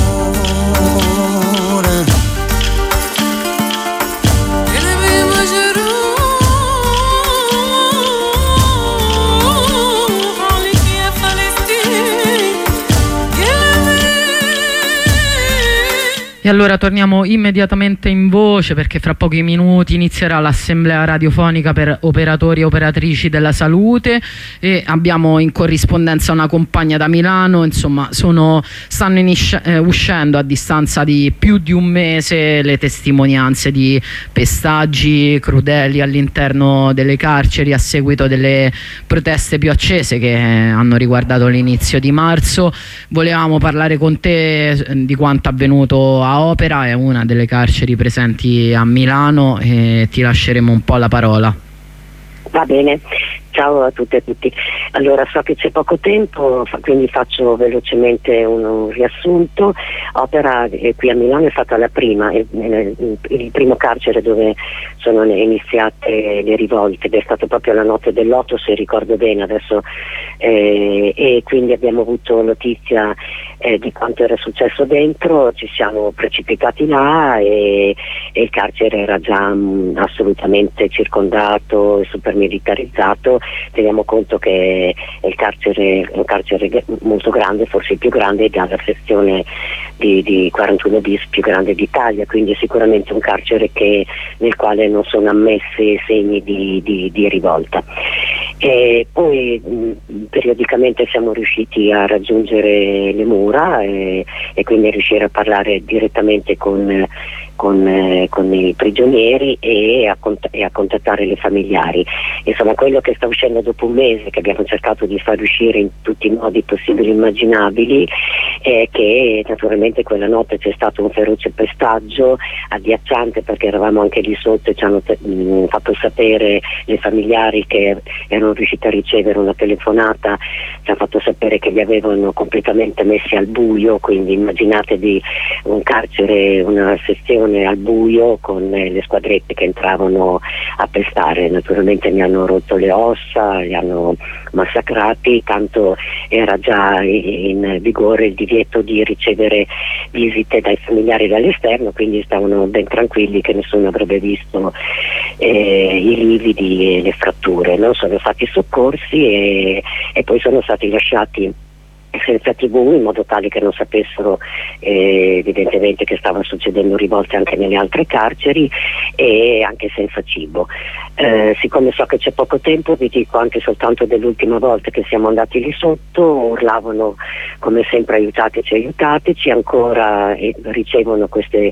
E allora torniamo immediatamente in voce, perché fra pochi minuti inizierà l'assemblea radiofonica per operatori e operatrici della salute e abbiamo in corrispondenza una compagna da Milano. Insomma, sono, stanno inisci- eh, uscendo a distanza di più di un mese le testimonianze di pestaggi crudeli all'interno delle carceri a seguito delle proteste più accese che hanno riguardato l'inizio di marzo. Volevamo parlare con te di quanto avvenuto a Opera, è una delle carceri presenti a Milano, e ti lasceremo un po' la parola. Va bene, ciao a tutte e tutti. Allora, so che c'è poco tempo, quindi faccio velocemente un, un riassunto. Opera eh, qui a Milano è stata la prima, eh, il primo carcere dove sono iniziate le rivolte, ed è stato proprio la notte dell'otto, se ricordo bene adesso, eh, e quindi abbiamo avuto notizia eh, di quanto era successo dentro, ci siamo precipitati là e, e il carcere era già mh, assolutamente circondato e super militarizzato. Teniamo conto che è il carcere, è un carcere molto grande, forse il più grande dalla sezione di, di quarantuno bis più grande d'Italia, quindi è sicuramente un carcere che, nel quale non sono ammessi segni di, di, di rivolta. E poi mh, periodicamente siamo riusciti a raggiungere le mura e, e quindi riuscire a parlare direttamente con Con, eh, con i prigionieri e a, cont- e a contattare le familiari. Insomma, quello che sta uscendo dopo un mese, che abbiamo cercato di far uscire in tutti i modi possibili e immaginabili, è che naturalmente quella notte c'è stato un feroce pestaggio agghiacciante, perché eravamo anche lì sotto e ci hanno te- mh, fatto sapere le familiari che erano riusciti a ricevere una telefonata, ci hanno fatto sapere che li avevano completamente messi al buio, quindi immaginate di un carcere, una sezione operazione al buio con eh, le squadrette che entravano a pestare. Naturalmente mi hanno rotto le ossa, li hanno massacrati, tanto era già in vigore il divieto di ricevere visite dai familiari dall'esterno, quindi stavano ben tranquilli che nessuno avrebbe visto eh, i lividi e le fratture. No? Sono stati soccorsi e, e poi sono stati lasciati senza tivù, in modo tale che non sapessero eh, evidentemente che stavano succedendo rivolte anche nelle altre carceri, e anche senza cibo. Eh, siccome so che c'è poco tempo, vi dico anche soltanto dell'ultima volta che siamo andati lì sotto, urlavano come sempre aiutateci, aiutateci, ancora eh, ricevono queste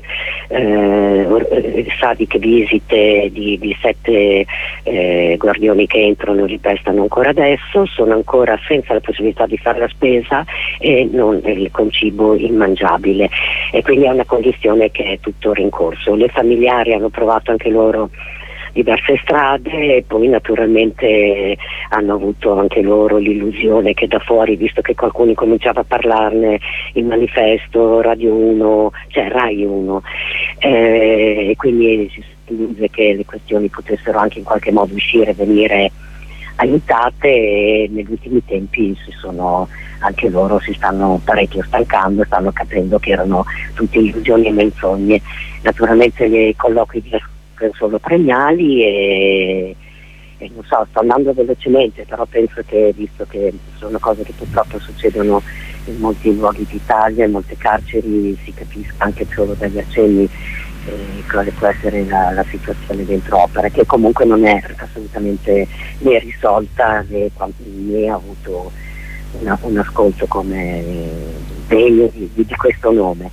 eh, sadiche visite di, di sette eh, guardiani che entrano e li pestano ancora adesso, sono ancora senza la possibilità di fare la spesa e non, eh, con cibo immangiabile, e quindi è una condizione che è tuttora in corso. Le familiari hanno provato anche loro diverse strade e poi naturalmente hanno avuto anche loro l'illusione che da fuori, visto che qualcuno cominciava a parlarne, il manifesto, Radio uno, cioè Rai uno, eh, e quindi si illude che le questioni potessero anche in qualche modo uscire, venire aiutate, e negli ultimi tempi si sono anche loro si stanno parecchio stancando, stanno capendo che erano tutte illusioni e menzogne. Naturalmente i colloqui sono solo premiali e, e non so, sto andando velocemente, però penso che, visto che sono cose che purtroppo succedono in molti luoghi d'Italia, in molte carceri, si capisca anche solo dagli accenni eh, quale può essere la, la situazione dentro Opera, che comunque non è assolutamente né risolta né, né ha avuto una, un ascolto come degno di, di questo nome.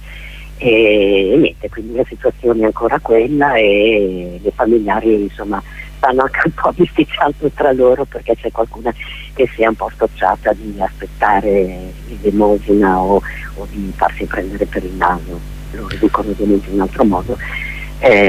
E, e niente, quindi la situazione è ancora quella e le familiari insomma stanno anche un po' bisticciando tra loro, perché c'è qualcuna che si è un po' scocciata di aspettare l'elemosina o, o di farsi prendere per il naso, lo riducono ovviamente in un altro modo, eh,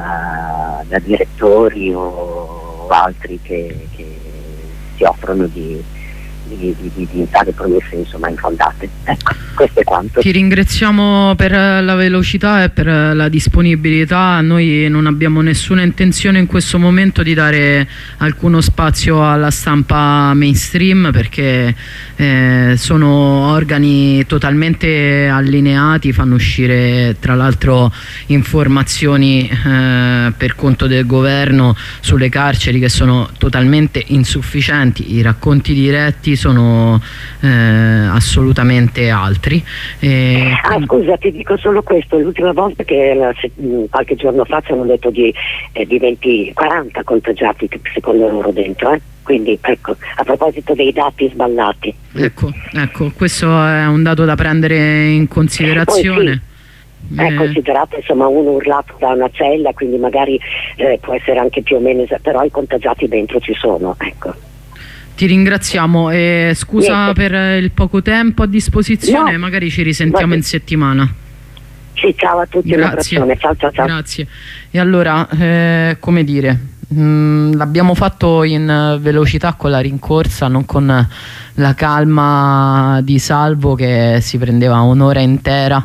da, da direttori o altri che, che si offrono di Di, di, di dare promesse insomma infondate. Ecco, questo è quanto. Ti ringraziamo per la velocità e per la disponibilità. Noi non abbiamo nessuna intenzione in questo momento di dare alcuno spazio alla stampa mainstream, perché eh, sono organi totalmente allineati, fanno uscire tra l'altro informazioni eh, per conto del governo sulle carceri che sono totalmente insufficienti. I racconti diretti sono eh, assolutamente altri. E ah, scusa, ti dico solo questo: l'ultima volta che la, se, qualche giorno fa ci hanno detto di, eh, di venti quaranta contagiati secondo loro dentro, eh? Quindi ecco, a proposito dei dati sballati. Ecco, ecco, questo è un dato da prendere in considerazione. Poi, sì. È considerato insomma uno urlato da una cella, quindi magari eh, può essere anche più o meno, però i contagiati dentro ci sono, ecco. Ti ringraziamo e scusa Niente. per il poco tempo a disposizione, no. Magari ci risentiamo Vabbè. in settimana. Sì, ciao a tutti. Grazie. Ciao, ciao, ciao. Grazie. E allora, eh, come dire, mh, l'abbiamo fatto in velocità con la rincorsa, non con la calma di Salvo che si prendeva un'ora intera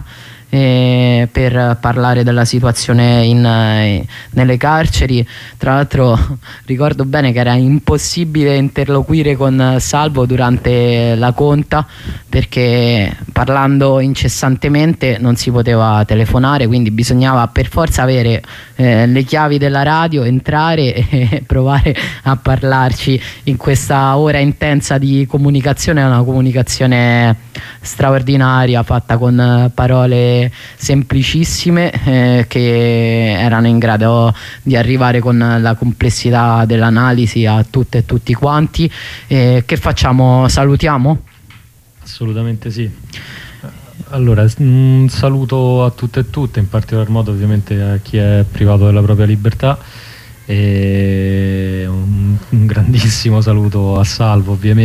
Eh, per parlare della situazione in, eh, nelle carceri. Tra l'altro ricordo bene che era impossibile interloquire con Salvo durante la conta, perché parlando incessantemente non si poteva telefonare, quindi bisognava per forza avere eh, le chiavi della radio, entrare e provare a parlarci in questa ora intensa di comunicazione. È una comunicazione straordinaria, fatta con parole semplicissime eh, che erano in grado di arrivare con la complessità dell'analisi a tutte e tutti quanti. Eh, che facciamo? Salutiamo? Assolutamente sì. Allora, un saluto a tutte e tutte, in particolar modo ovviamente a chi è privato della propria libertà, e un, un grandissimo saluto a Salvo ovviamente.